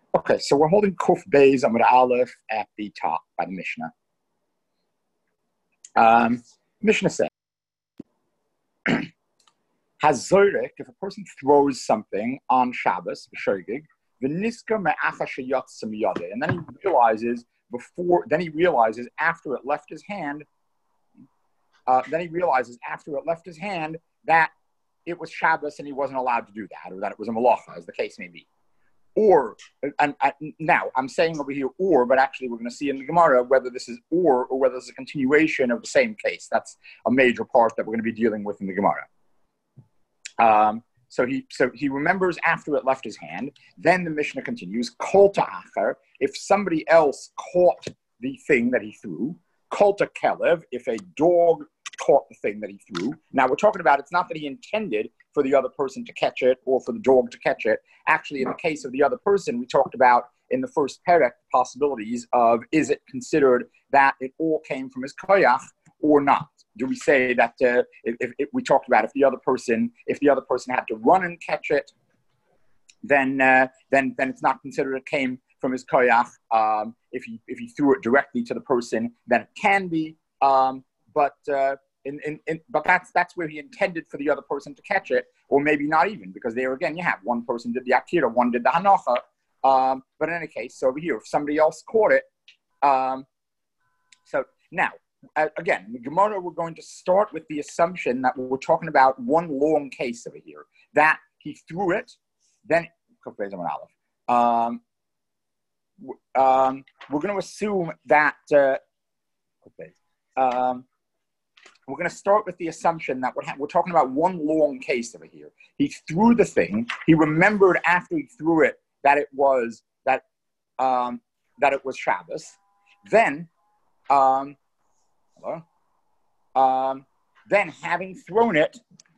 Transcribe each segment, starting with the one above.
Okay, so we're holding Kuf Beis Amud Aleph at the top by the Mishnah. Mishnah says, Hazorik, if a person throws something on Shabbos, Shogig, v'niska me'acha sheyatz miyadeh, and then he realizes after it left his hand, that it was Shabbos and he wasn't allowed to do that, or that it was a malacha, as the case may be. Or, and now I'm saying over here or, but actually we're going to see in the Gemara whether this is or whether this is a continuation of the same case. That's a major part that we're going to be dealing with in the Gemara. So he remembers after it left his hand. Then the Mishnah continues, kol ta'acher, if somebody else caught the thing that he threw, kol ta'kelev, if a dog caught the thing that he threw. Now we're talking about, it's not that he intended for the other person to catch it or for the dog to catch it. Actually, in the case of the other person, we talked about in the first perek possibilities of, is it considered that it all came from his koyach or not? Do we say that if we talked about if the other person had to run and catch it, then it's not considered it came from his koyach. If he threw it directly to the person, then it can be. But that's where he intended for the other person to catch it, or maybe not even, because there again you have one person did the akira, one did the hanacha. But in any case, so over here, if somebody else caught it, so now again in the Gemara we're going to start with the assumption that we're talking about one long case over here, that he threw it, then we're going to assume that. We're going to start with the assumption that we're talking about one long case over here. He threw the thing. He remembered after he threw it that it was Shabbos. Then, then having thrown it,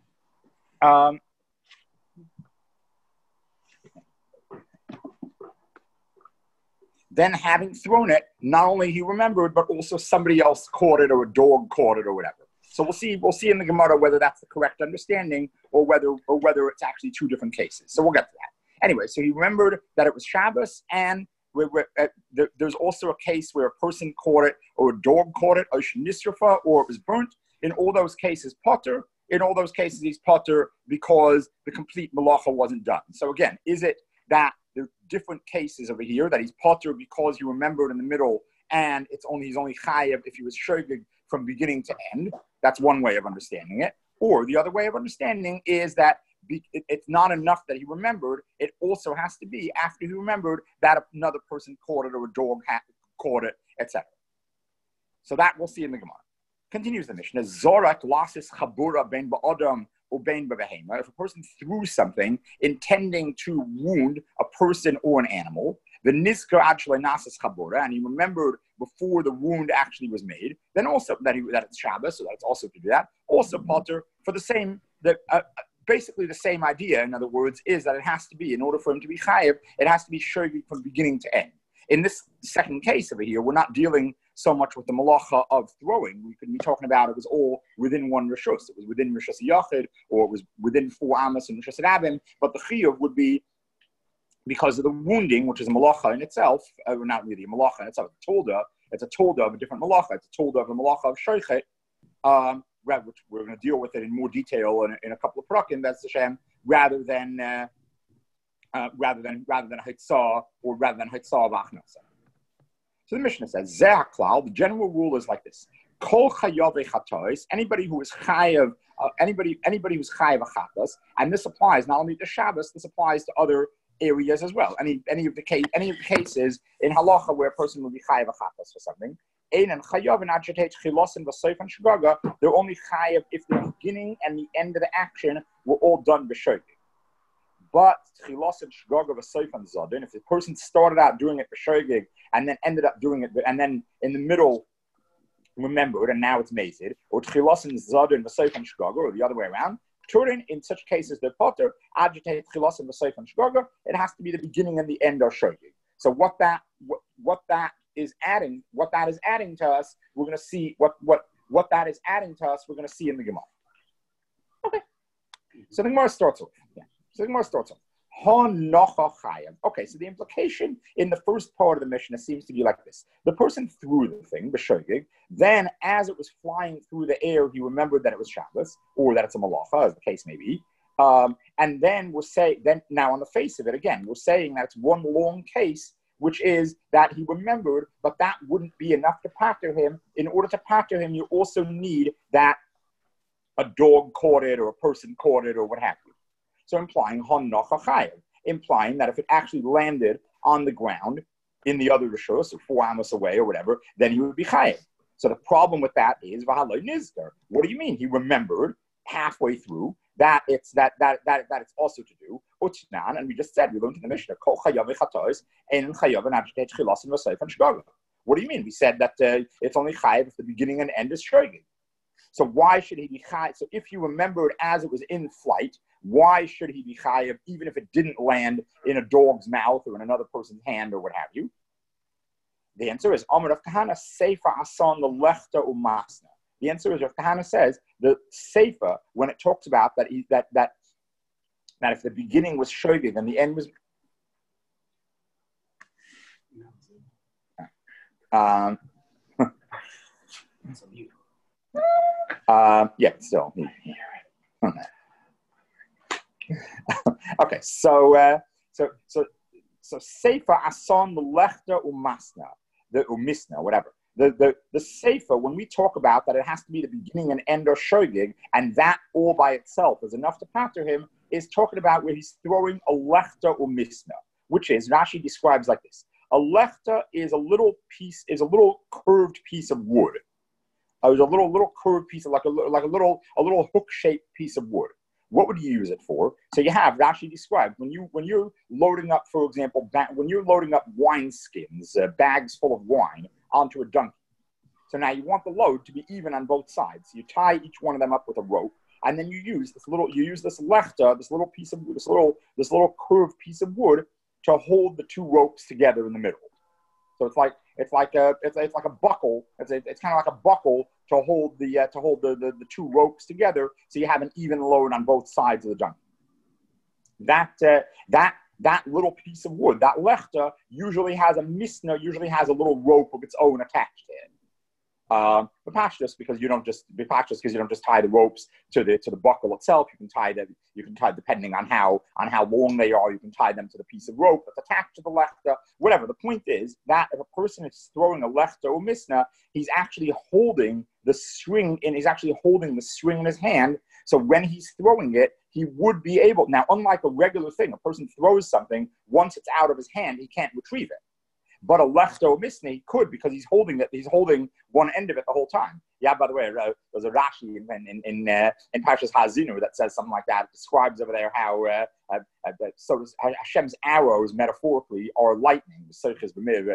not only he remembered, but also somebody else caught it, or a dog caught it, or whatever. So we'll see in the Gemara whether that's the correct understanding, or whether it's actually two different cases. So we'll get to that. Anyway, so he remembered that it was Shabbos, and there's also a case where a person caught it, or a dog caught it, or nisrafa, or it was burnt. In all those cases, potter. In all those cases, he's potter because the complete malacha wasn't done. So again, is it that there are different cases over here that he's potter because he remembered in the middle, and he's only chayav if he was shogig from beginning to end? That's one way of understanding it. Or the other way of understanding is that it's not enough that he remembered. It also has to be after he remembered that another person caught it, or a dog caught it, etc. So that we'll see in the Gemara. Continues the Mishnah. Zorak lasis chabura ben ba'adam or ben b'behema. If a person threw something intending to wound a person or an animal, the nisker actually nasis chabura, and he remembered before the wound actually was made, then also that it's Shabbos, so that's also to do that. Also potter for the same, basically the same idea. In other words, is that it has to be, in order for him to be chayiv, it has to be shogig from beginning to end. In this second case over here, we're not dealing so much with the malacha of throwing. We could be talking about it was all within one rishus. It was within rishus yachid, or it was within 4 amos and rishus rabim. But the chiyuv would be because of the wounding, which is a malacha in itself, not really a malacha in itself. It's a tolda of a different malacha. It's a tolda of a malacha of shoichet, which we're going to deal with it in more detail in a couple of prakim. That's the shem, rather than a hitzah, or rather than hitzah of achnasa. So the Mishnah says, Zeh HaKlal, the general rule is like this. Kol chayavei chatois, anybody who is chayav, anybody who's chayav achatas, and this applies not only to Shabbos, this applies to other areas as well. Any of the cases in halacha where a person will be chayav achatas for something. Einan chayav and achetet chilosin v'soif and shgaga. They're only chayav if the beginning and the end of the action were all done b'shogig. But chilos and shgaga v'soif and zadin, if the person started out doing it b'shogig and then ended up doing it, and then in the middle remembered and now it's mazid, or chilos and zadin v'soif and shgaga, or the other way around. Turin, in such cases, the potter agitate chilos and v'soif and shgaga. It has to be the beginning and the end are shogig. So what that is adding to us, we're going to see what that is adding to us. We're going to see in the Gemara. Okay. So the Gemara starts off. Okay, so the implication in the first part of the Mishnah seems to be like this. The person threw the thing, b'shogeg, then as it was flying through the air, he remembered that it was Shabbos, or that it's a malacha, as the case may be. And then now on the face of it, again, we're saying that it's one long case, which is that he remembered, but that wouldn't be enough to pater him. In order to pater him, you also need that a dog caught it, or a person caught it, or what have you. So implying implying that if it actually landed on the ground in the other rishos, so 4 amos away or whatever, then he would be chayiv. So the problem with that is v'haloi nizkar. What do you mean? He remembered halfway through that it's it's also to do utnan, and we just said we learned in the Mishnah kol chayav v'chatos ein chayav and abshtei chilas and v'seif and shgaga. What do you mean? We said that it's only chayiv if the beginning and end is shogeg. So why should he be chayiv? So if you remembered as it was in flight, why should he be chayiv even if it didn't land in a dog's mouth or in another person's hand or what have you? The answer is Amar Rav Kahana Seifa Asan the Lechta Umasna. The answer is Rav Kahana says the Seifa, when it talks about that if the beginning was shogeg and the end was still. Okay, so Sefer Asan the Lechta Umasna, the Umisna, whatever. The Sefer, when we talk about that it has to be the beginning and end or shogeg, and that all by itself is enough to pater him, is talking about where he's throwing a Lechta Umisna, which is, Rashi describes like this. A Lechta is a little curved piece of wood. It was a little curved piece of like a little hook-shaped piece of wood. What would you use it for? So you have Rashi described when you're loading up, for example, when you're loading up wine skins, bags full of wine onto a donkey. So now you want the load to be even on both sides. So you tie each one of them up with a rope, and then you use this lechta, this little curved piece of wood to hold the two ropes together in the middle. So it's like a buckle. It's kind of like a buckle to hold the two ropes together, so you have an even load on both sides of the donkey. That little piece of wood, that lechta, usually has a little rope of its own attached to it. Bepashtus, because you don't just tie the ropes to the buckle itself. You can tie depending on how long they are. You can tie them to the piece of rope that's attached to the lechta. Whatever. The point is that if a person is throwing a lechta or misna, he's actually holding the string in his hand. So when he's throwing it, he would be able. Now, unlike a regular thing, a person throws something, once it's out of his hand, he can't retrieve it. But a lechta or misna, he could, because he's holding one end of it the whole time. Yeah, by the way, there's a Rashi in Parshas Ha'azinu that says something like that. It describes over there how Hashem's arrows, metaphorically, are lightning. That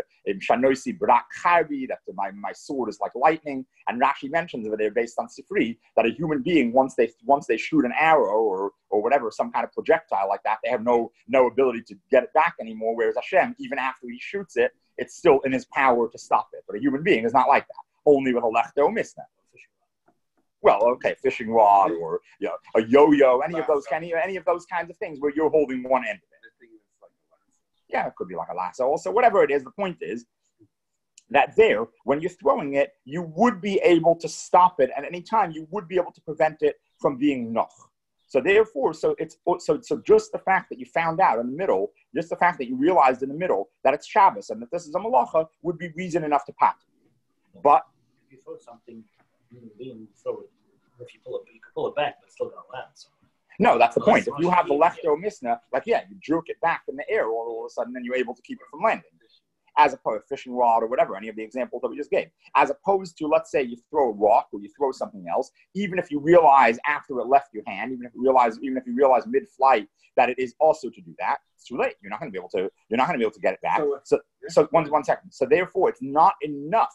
my sword is like lightning. And Rashi mentions over there, based on Sifri, that a human being, once they shoot an arrow or whatever, some kind of projectile like that, they have no ability to get it back anymore. Whereas Hashem, even after he shoots it, it's still in his power to stop it. But a human being is not like that. Only with a lechta or misna. Well, okay, fishing rod or a yo-yo, any of those kinds of things where you're holding one end of it. Yeah, it could be like a lasso. Also, whatever it is, the point is that there, when you're throwing it, you would be able to stop it at any time. You would be able to prevent it from being noch. So therefore, so just the fact that you found out in the middle, just the fact that you realized in the middle that it's Shabbos and that this is a malacha would be reason enough to pat. But if you throw something, if you pull it back, but it's still gonna land. So. No, that's the point. If you have the lechta or misna, you jerk it back in the air all of a sudden, then you're able to keep it from landing. As opposed to fishing rod or whatever, any of the examples that we just gave. As opposed to, let's say you throw a rock or you throw something else, even if you realize after it left your hand, even if you realize mid-flight that it is also to do that, it's too late. You're not going to be able to get it back. So one second. So therefore, it's not enough.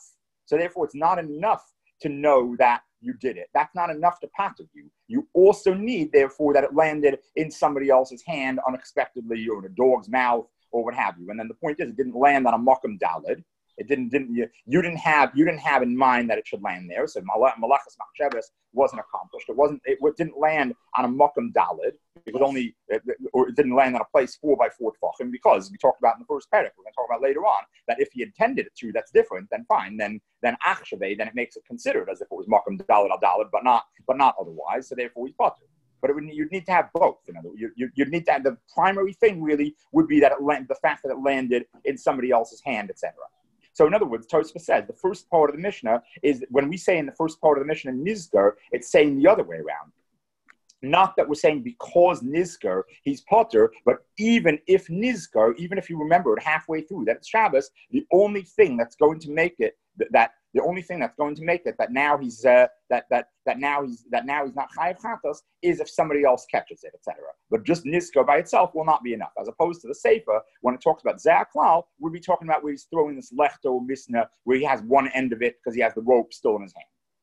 To know that you did it. That's not enough to pater you. You also need, therefore, that it landed in somebody else's hand unexpectedly, or in a dog's mouth, or what have you. And then the point is, it didn't land on a makam dalid. You didn't have in mind that it should land there. So malachas machshavas wasn't accomplished. It didn't land on a makam dalid because only, or it didn't land on a place 4 by 4 tefachim, because we talked about in the first paragraph, we're going to talk about later on, that if he intended it to, that's different, then fine, then achshaveh, then it makes it considered as if it was makam dalad al dalad, but not otherwise, so therefore he's potter. But you'd need to have both. You'd need to have, the primary thing really would be that the fact that it landed in somebody else's hand, etc. So in other words, Tosfos says the first part of the Mishnah is, when we say in the first part of the Mishnah nizgar, it's saying the other way around. Not that we're saying because nizgar he's potter, but even if nizgar, even if you remember it halfway through that it's Shabbos, the only thing that's going to make it that now he's not chayav chatos is if somebody else catches it, etc. But just nizgar by itself will not be enough. As opposed to the sefer, when it talks about zaklal, we'll be talking about where he's throwing this lechto misna, where he has one end of it because he has the rope still in his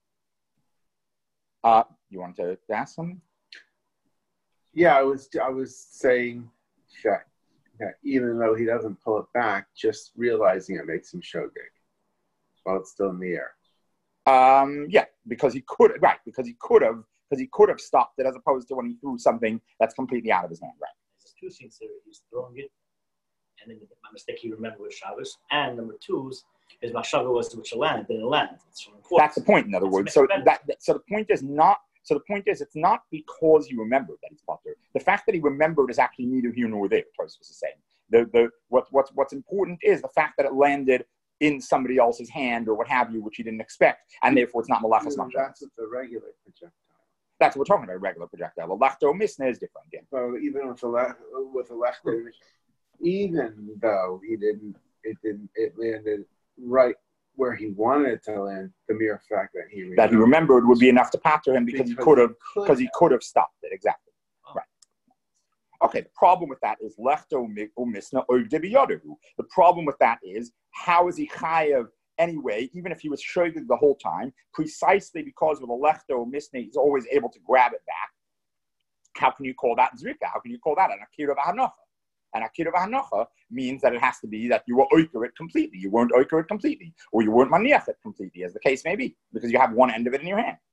hand. You want to ask something? Yeah, I was saying that even though he doesn't pull it back, just realizing it makes him shogeg while it's still in the air. Yeah, because he could have stopped it, as opposed to when he threw something that's completely out of his hand. Right. There's two things there. He's throwing it, and then my mistake he remembered was Shabbos. And number two is his machshava was to land, didn't land. That's the point. In other words, so the point is not. So the point is, it's not because he remembered that he's potter. The fact that he remembered is actually neither here nor there. Tosfos is saying what's important is the fact that it landed in somebody else's hand or what have you, which he didn't expect, and therefore it's not malachas machshava. That's with the regular projectile. That's what we're talking about. Regular projectile. A lechto misna is different. Again. So even with a lechto, even though it landed right where he wanted it to land, the mere fact that he remembered would be enough to pater him because he could have stopped it. Exactly. Oh. Right. Okay, the problem with that is lechto misna oivde biyadahu. The problem with that is, how is he chayav anyway, even if he was shogeg the whole time, precisely because with a lechto misna he's always able to grab it back. How can you call that zrika? How can you call that an akira v'hanocha? An akira v'hanocha means that it has to be that you were oiker it completely. You weren't oiker it completely, or you weren't maniach it completely, as the case may be, because you have one end of it in your hand.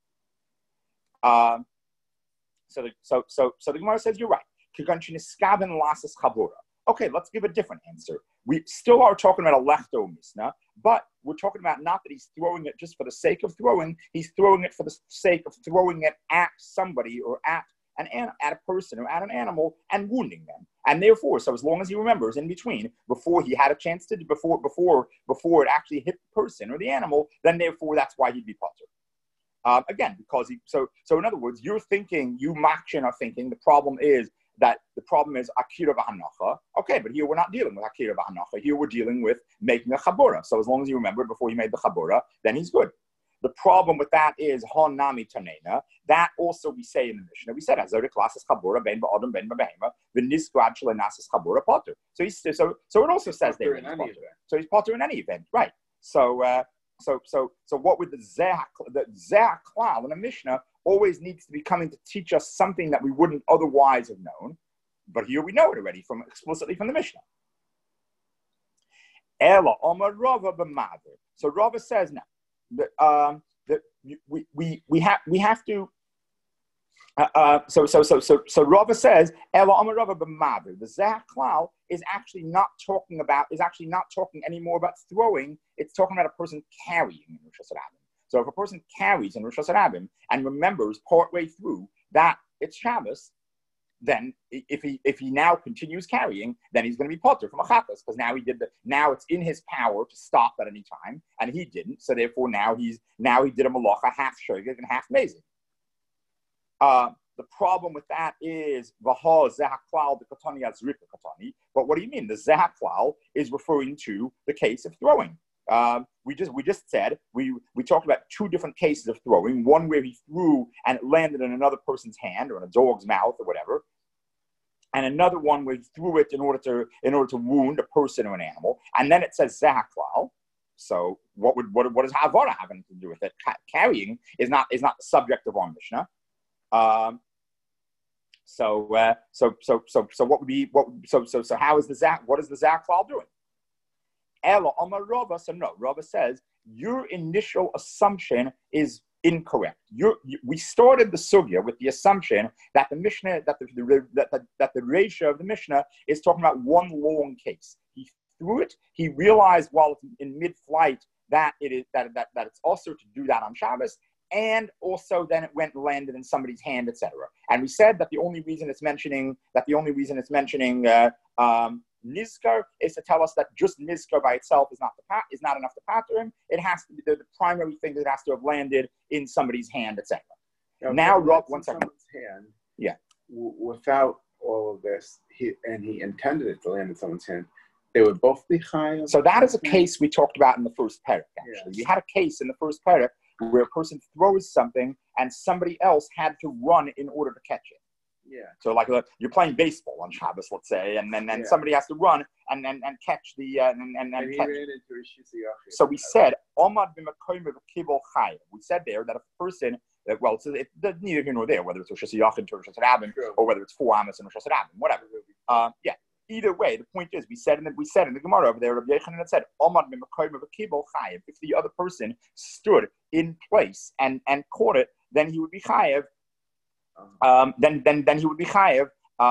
So the Gemara says you're right. Okay, let's give a different answer. We still are talking about a lechto misna, but we're talking about not that he's throwing it just for the sake of throwing. He's throwing it for the sake of throwing it at somebody or at a person or at an animal and wounding them. And therefore, so as long as he remembers in between, before he had a chance to, before it actually hit the person or the animal, then therefore that's why he'd be potter. Again, because so in other words, you Makshin are thinking the problem is akira v'hanacha. Okay, but here we're not dealing with akira v'hanacha. Here we're dealing with making a chabura. So as long as he remembered before he made the chabura, then he's good. The problem with that is hon nami tanena. That also we say in the Mishnah. We said azodik lasses chabura ben ba'adam ben ba'behema v'nisgrad shlenasis chabura potter. So it also says there he's potter. So he's potter in any event, right? So what would the zeh klal in a Mishnah always needs to be coming to teach us something that we wouldn't otherwise have known, but here we know it already explicitly from the Mishnah. Ela Omar Rava b'maver. So Rava says now that we have to. So Rava says Ela Omar Rava b'maver. The zeh klal is actually not talking anymore about throwing. It's talking about a person carrying in Rosh Hashanah. So if a person carries in Rosh Hashanah and remembers partway through that it's Shabbos, then if he now continues carrying, then he's going to be potter from a chatas, because now it's in his power to stop at any time, and he didn't. So therefore now he did a malacha half shogeg and half mezid. The problem with that is v'ha zehaklal the katani azrika katani. But what do you mean? The zehaklal is referring to the case of throwing. We just said we talked about two different cases of throwing. One where he threw and it landed in another person's hand or in a dog's mouth or whatever, and another one where he threw it in order to wound a person or an animal. And then it says zahaklal. So what does havara have anything to do with it? Carrying is not the subject of our Mishnah. So what would be so how is the zak? What is the zaklal doing? Ella Omar Rava. So no, Rava says your initial assumption is incorrect. We started the sugya with the assumption that the Mishnah, that the ratio of the Mishnah is talking about one long case. He threw it. He realized while it's in mid-flight that it's also to do that on Shabbos, and also then it went and landed in somebody's hand, etc. And we said that the only reason it's mentioning Nizkar is to tell us that just Nizkar by itself is not enough to pater him. It has to be the primary thing that it has to have landed in somebody's hand, etc. Now, Rob, 1 second. Hand, yeah. Without all of this, he intended it to land in someone's hand. They would both be chayav. So that is a case we talked about in the first parak. Actually, we had a case in the first parak where a person throws something and somebody else had to run in order to catch it. Yeah. So like you're playing baseball on Shabbos, let's say, and then somebody has to run and catch the and catch. So we said Omad b'makom v'kibol chayav. We said there that a person it's neither here nor there whether it's Rosh Hashanah or Rosh Hashanah or whether it's 4 Amos and Rosh Hashanah, whatever. Either way, the point is we said in the Gemara over there, Rabbi Yochanan had said Omad b'makom v'kibol chayav. If the other person stood in place and caught it, then he would be chayav. Then he would be chayav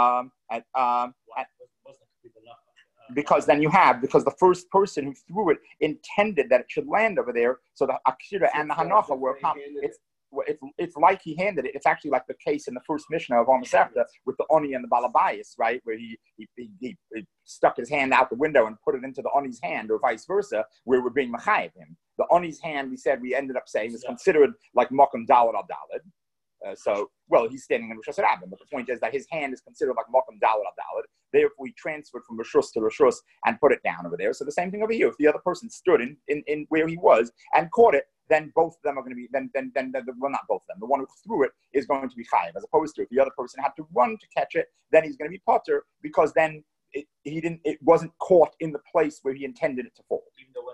because the first person who threw it intended that it should land over there. So the akira and the hanacha were it's like he handed it. It's actually like the case in the first Mishnah of Masechta with the oni and the balabayas, right, where he stuck his hand out the window and put it into the oni's hand, or vice versa, where we're being machayev him. The oni's hand, we ended up saying, is considered like makom dalad al dalad. He's standing in Rosh Hashanah, but the point is that his hand is considered like makom dalad al dalad. Therefore, we transferred from Rishus to Rishus and put it down over there. So the same thing over here. If the other person stood in where he was and caught it, then both of them are going to be, not both of them. The one who threw it is going to be chayiv, as opposed to if the other person had to run to catch it, then he's going to be potter, because then it wasn't caught in the place where he intended it to fall.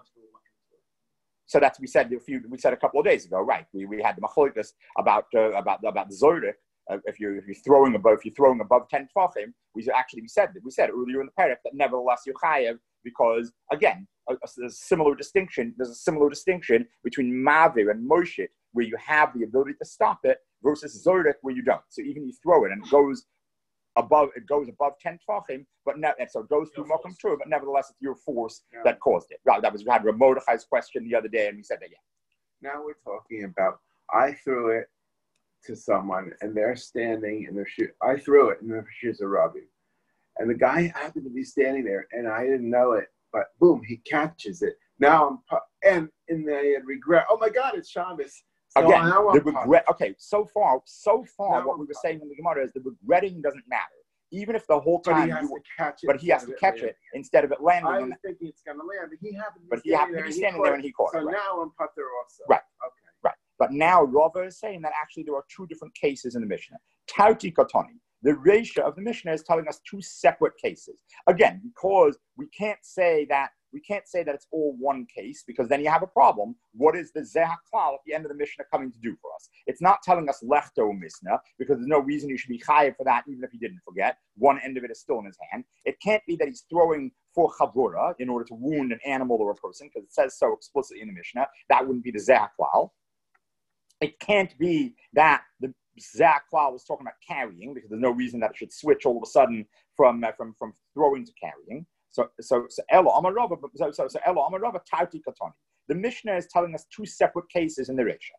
So that's we said a couple of days ago, right? We had the machlokas about Zordik. If you're throwing above 10 tefachim, we said earlier in the parak that nevertheless you're chayev, because again there's a similar distinction between Mavir and Moshe, where you have the ability to stop it, versus Zordik, where you don't. So even you throw it and it goes above 10 tefachim, so it goes through Mokum Tur, but nevertheless it's your force that caused it. Right, we had Rav Mordechai's question the other day, and we said that Now we're talking about I threw it to someone and they're standing in their shoe. I threw it and their shoes are rubbing, and the guy happened to be standing there, and I didn't know it, but boom, he catches it. Now and in the regret. Oh my God, it's Shabbos. So again, the regret. Okay, so far, what we were saying in the Gemara is the regretting doesn't matter. Even if the whole time he has to catch it instead of it landing. I was thinking it's going to land, but he happened to be standing there and he caught it. So now I'm putter also. Right. Okay. Right. But now Rava is saying that actually there are two different cases in the Mishnah. Tauti Katani. The ratio of the Mishnah is telling us two separate cases. Again, because we can't say that it's all one case, because then you have a problem. What is the Zeh HaKlal at the end of the Mishnah coming to do for us? It's not telling us Lechto Mishnah, because there's no reason you should be chayiv for that, even if you didn't forget. One end of it is still in his hand. It can't be that he's throwing for chavura in order to wound an animal or a person, because it says so explicitly in the Mishnah. That wouldn't be the Zeh HaKlal. It can't be that the Zeh HaKlal was talking about carrying, because there's no reason that it should switch all of a sudden from throwing to carrying. So Elo Amarava Tauti Katani. The Mishnah is telling us two separate cases in the Resha.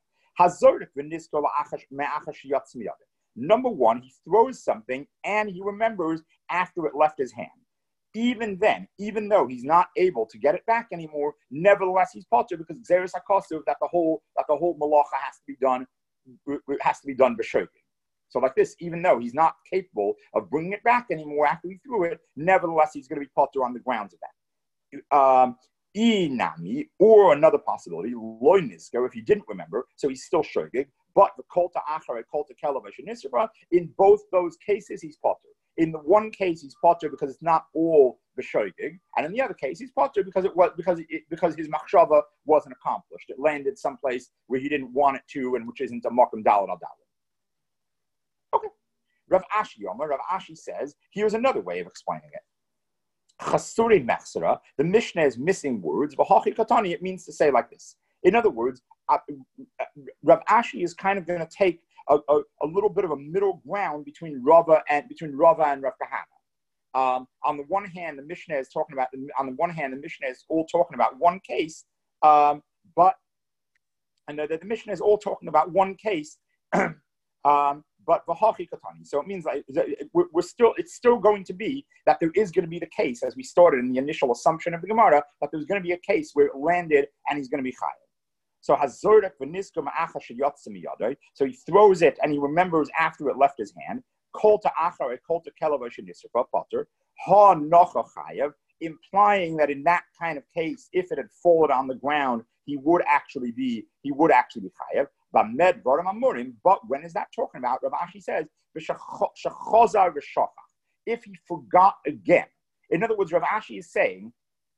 Number one, he throws something and he remembers after it left his hand. Even then, even though he's not able to get it back anymore, nevertheless he's potter, because Xeris HaKosuv, that the whole malacha has to be done b'shokin. So like this, even though he's not capable of bringing it back anymore after he threw it, nevertheless he's going to be potter on the grounds of that. Inami, or another possibility, loy nisko, if he didn't remember, so he's still shogig. But the kol ta'achar, kol ta'kelav nisra, in both those cases he's potter. In the one case he's potter because it's not all b'shogig, and in the other case he's potter because his machshava wasn't accomplished. It landed someplace where he didn't want it to, and which isn't a makom dalad al dalad. Okay. Rav Ashi says, here's another way of explaining it. Chasuri mechsera, the Mishnah is missing words. V'hachi katani, it means to say like this. In other words, Rav Ashi is kind of going to take a little bit of a middle ground between Rava and Rav Kahana. On the one hand, the Mishnah is talking about. On the one hand, the Mishnah is all talking about one case, but the Mishnah is all talking about one case. But v'hachi katani. So it means like it's still going to be that there is going to be the case, as we started in the initial assumption of the Gemara, that there's going to be a case where it landed and he's going to be chayav. So hazorek v'niska ma'acha sheyatsa miyadai. So he throws it and he remembers after it left his hand. Kol ta'achar kol ta'kelav shenisrafa pater ha nocha chayav, implying that in that kind of case, if it had fallen on the ground, he would actually be chayav. But when is that talking about? Rav Ashi says, if he forgot again. In other words, Rav Ashi is saying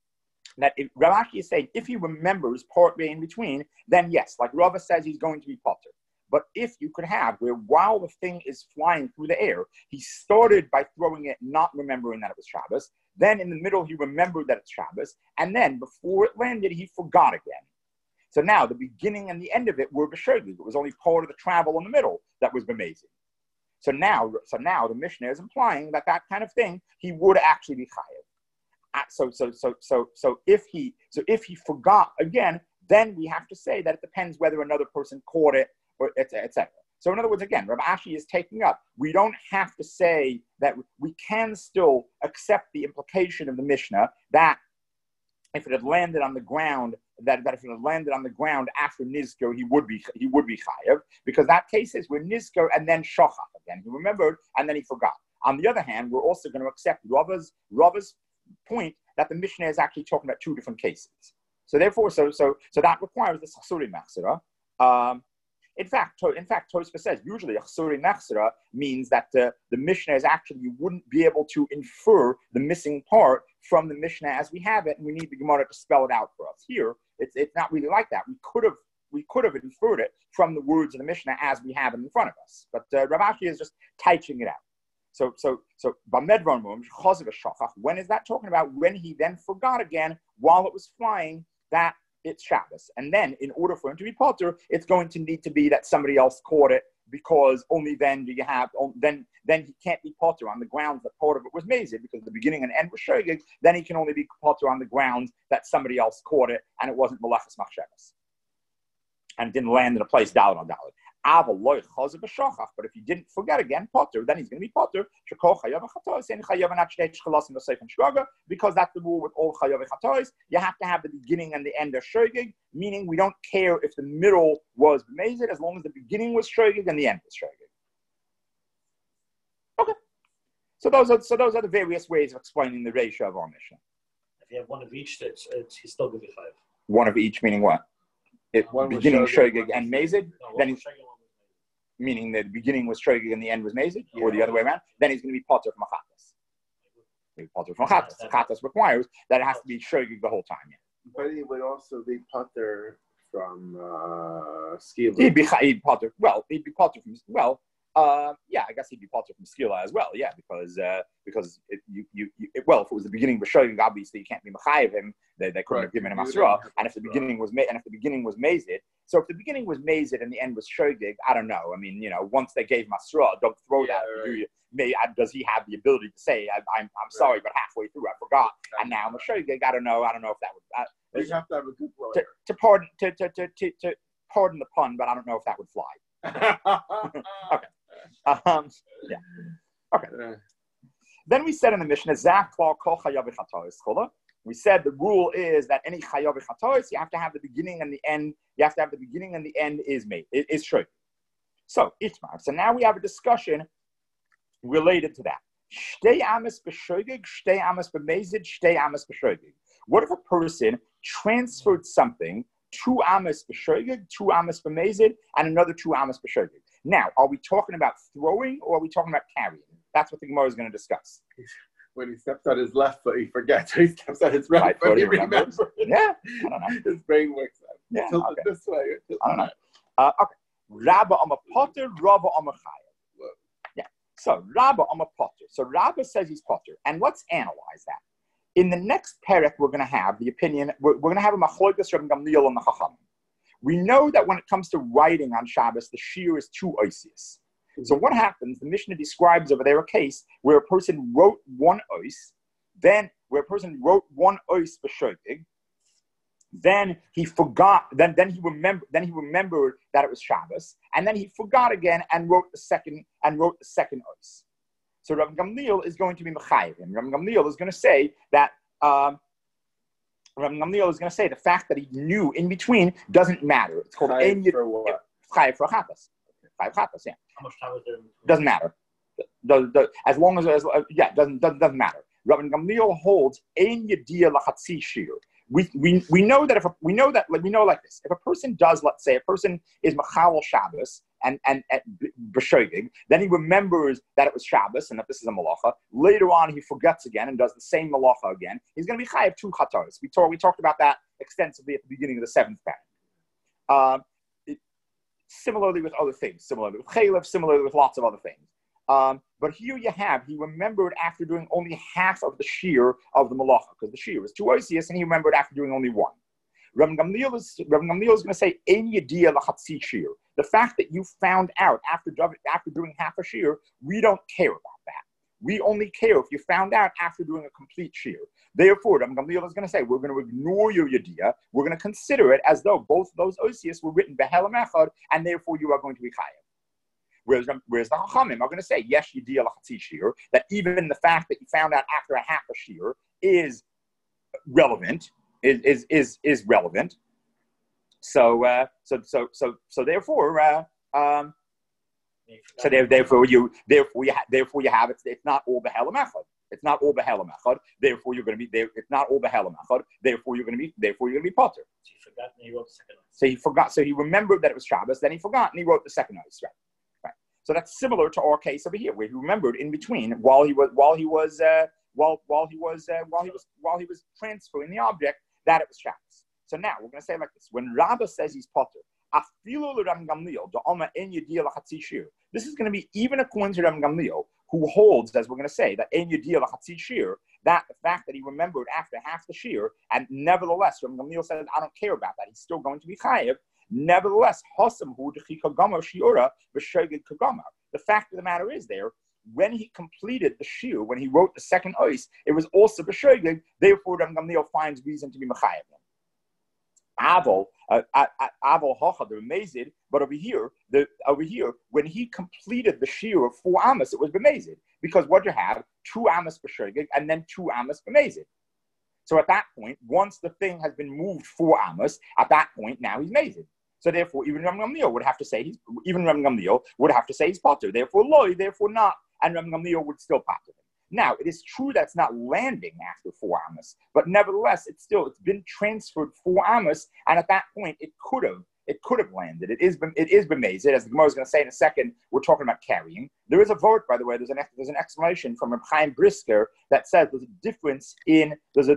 if he remembers part way in between, then yes, like Rava says, he's going to be potter. But if you could have where while the thing is flying through the air, he started by throwing it, not remembering that it was Shabbos. Then in the middle, he remembered that it's Shabbos. And then before it landed, he forgot again. So now the beginning and the end of it were b'shogeg. It was only part of the travel in the middle that was b'mezid. So now the Mishnah is implying that kind of thing he would actually be chayav. So if he forgot again, then we have to say that it depends whether another person caught it or etc. So in other words, again, Rav Ashi is taking up. We don't have to say that we can still accept the implication of the Mishnah that if it had landed on the ground, that if it had landed on the ground after Nizko, he would be chayav, because that case is where Nizko and then Shochach again. He remembered and then he forgot. On the other hand, we're also going to accept Rava's point that the Mishnah is actually talking about two different cases. So therefore, so that requires the Chasuri Machzera. In fact, Tosfos says usually a Chasuri Machzera means that the Mishnah is actually, you wouldn't be able to infer the missing part from the Mishnah as we have it, and we need the Gemara to spell it out for us. Here, it's not really like that. We could have inferred it from the words of the Mishnah as we have it in front of us. But Rav Ashi is just typing it out. So when is that talking about? When he then forgot again while it was flying that it's Shabbos. And then in order for him to be potter, it's going to need to be that somebody else caught it, because only then do you have, then he can't be potter on the grounds that part of it was mazid, because the beginning and end was shogeg. Then he can only be potter on the grounds that somebody else caught it and it wasn't malachas machshavas and didn't land in a place daled on daled. But if he didn't forget again, potter, then he's going to be potter. Because that's the rule with all chayav chatois. You have to have the beginning and the end of shogeg, meaning we don't care if the middle was b'mezid as long as the beginning was shogeg and the end was shogeg. Okay. So those are the various ways of explaining the ratio of our Mishnah. If you have one of each, he's still going to be chayav. One of each meaning what? Beginning shogeg and mazid, then he's meaning the beginning was shogeg and the end was mazid, or the other way around. Then he's going to be potter from achatas. Potter from achatas. Achatas requires that it has to be shogeg the whole time. Yeah. But he would also be potter from skila. He'd be potter. Well, he'd be potter from yeah, I guess he'd be potter from skila as well. Yeah, because if it was the beginning of shogeg, obviously you can't be mechayev him. They couldn't have given him asra. And if the beginning was mazid, so if the beginning was mazid and the end was shogeg, I don't know. I mean, once they gave him asra, don't throw that. Right. Does he have the ability to say, I'm sorry, but halfway through I forgot, and now I'm a shogeg? I don't know if that would. You have to have a good lawyer. To pardon the pun, but I don't know if that would fly. Okay. Yeah. Okay. Then we said in the Mishnah, we said the rule is that any chayav chatois, you have to have the beginning and the end. You have to have the beginning and the end is shogeg. So itmar. So now we have a discussion related to that. Shtei amas b'shogeg, shtei amas b'mezid, shtei amas b'shogeg. What if a person transferred something 2 amas b'shogeg, 2 amas b'mezid, and another 2 amas b'shogeg? Now, are we talking about throwing or are we talking about carrying? That's what the Gemara is going to discuss. When he steps on his left foot, he forgets. He steps on his right foot, he remembers. Yeah, I don't know. His brain works out. Yeah, okay. This way. I don't know. Okay. Rabba Amar Potter, Rabba Amar Chayav. Yeah. So Rabba Amar Potter. So Rabba says he's Potter. And let's analyze that. In the next parak, we're going to have the opinion. We're going to have a Machlokes Rabbi Gamliel and the Chachamim. We know that when it comes to writing on Shabbos, the shear is 2 oisius. So what happens? The Mishnah describes over there a case where a person wrote 1 ois, then where a person wrote 1 ois b'shogig, then he forgot. Then he remembered that it was Shabbos, and then he forgot again and wrote the second ois. So Rav Gamliel is going to be mechayev him. Rav Gamliel is going to say that. Rav Gamliel is going to say the fact that he knew in between doesn't matter. It's called chayev for what? Chayev for chatas. Chayev chatas, yeah. How much time was there? Doesn't matter. As long as doesn't matter. Rav Gamliel holds ein yediyah lachatzi shir. We know that we know like this. If a person does, let's say, a person is machal Shabbos and b'shogig, then he remembers that it was Shabbos and that this is a malacha. Later on, he forgets again and does the same malacha again. He's going to be chayav 2 chataros. We talked about that extensively at the beginning of the 7th parak. Similarly with other things, similarly with chaylev, similarly with lots of other things. But here he remembered after doing only half of the shear of the malacha, because the shear was 2 oisius, and he remembered after doing only 1. Rav Gamliel is going to say, ein yediyah lachatzi shear. The fact that you found out after doing half a shear, we don't care about that. We only care if you found out after doing a complete shear. Therefore, Rav Gamliel is going to say, we're going to ignore your yediyah. We're going to consider it as though both of those oisius were written behelam echad, and therefore you are going to be chayav. Whereas the Chachamim are going to say, yes, yediyah lachatzi shear, that even the fact that you found out after a half a shear is relevant, is relevant. So therefore you have it. It's not all behelam echad. It's not all behelam echad. Therefore you're going to be there. It's not all behelam echad. Therefore you're going to be potter. So he forgot and he wrote the second one. So he forgot. So he remembered that it was Shabbos. Then he forgot and he wrote the second one. Right. So that's similar to our case over here, where he remembered in between while he was transferring the object that it was Shabbos. So now we're going to say like this: when Rabbah says he's potter, this is going to be even according to Rav Gamliel, who holds, as we're going to say, that ein yediyah lachatzi shir, that the fact that he remembered after half the shir, and nevertheless, Rav Gamliel says, I don't care about that. He's still going to be chayev. Nevertheless, the fact of the matter is there, when he completed the shir, when he wrote the second ois, it was also b'shogeg. Therefore, Rav Gamliel finds reason to be mechayev him. Aval hocha the b'mezid, but over here, when he completed the shir of 4 amos, it was b'mezid, because what you have 2 amos b'shogeg and then 2 amos b'mezid. So at that point, once the thing has been moved 4 amos, at that point now he's mezid. So therefore, even Rav Gamliel would have to say he's potter. Therefore, loy, therefore not, and Rav Gamliel would still potter him. Now, it is true that's not landing after 4 amos, but nevertheless, it's been transferred 4 amos, and at that point, it could have landed. It is b'mezid, as the Gemara is going to say in a second. We're talking about carrying. There is a vote, by the way. There's an explanation from Reb Chaim Brisker that says there's a difference in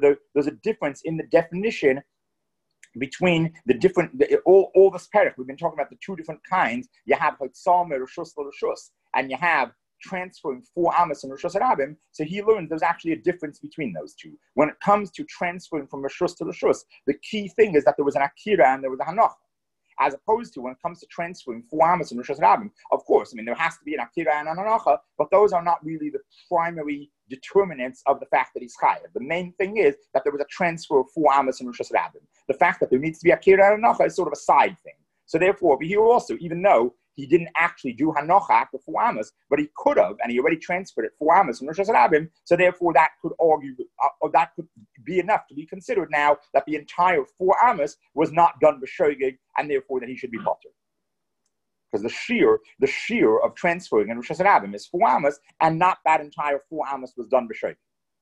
the definition between the different all the sperich. We've been talking about the 2 different kinds. You have Hotzalmer, Rishus, Rishus, and you have transferring 4 amos and Rishus Rabim. So he learns there's actually a difference between those 2. When it comes to transferring from Rishus to Rishus, the key thing is that there was an Akira and there was a Hanoch. As opposed to when it comes to transferring 4 amos and Rishus Rabim, of course, there has to be an Akira and an Hanocha, but those are not really the primary determinants of the fact that he's chayav. The main thing is that there was a transfer of 4 amos and Rishus Rabim. The fact that there needs to be Akira and Hanocha is sort of a side thing. So therefore, over here also, even though he didn't actually do Hanocha after 4 amos, but he could have, and he already transferred it 4 amos and Rishus Rabim, so therefore that could that could be enough to be considered now that the entire 4 amos was not done b'shogeg, and therefore that he should be potter. Because the shear of transferring in Rishus Rabim is 4 amos, and not that entire 4 amos was done b'shogeg.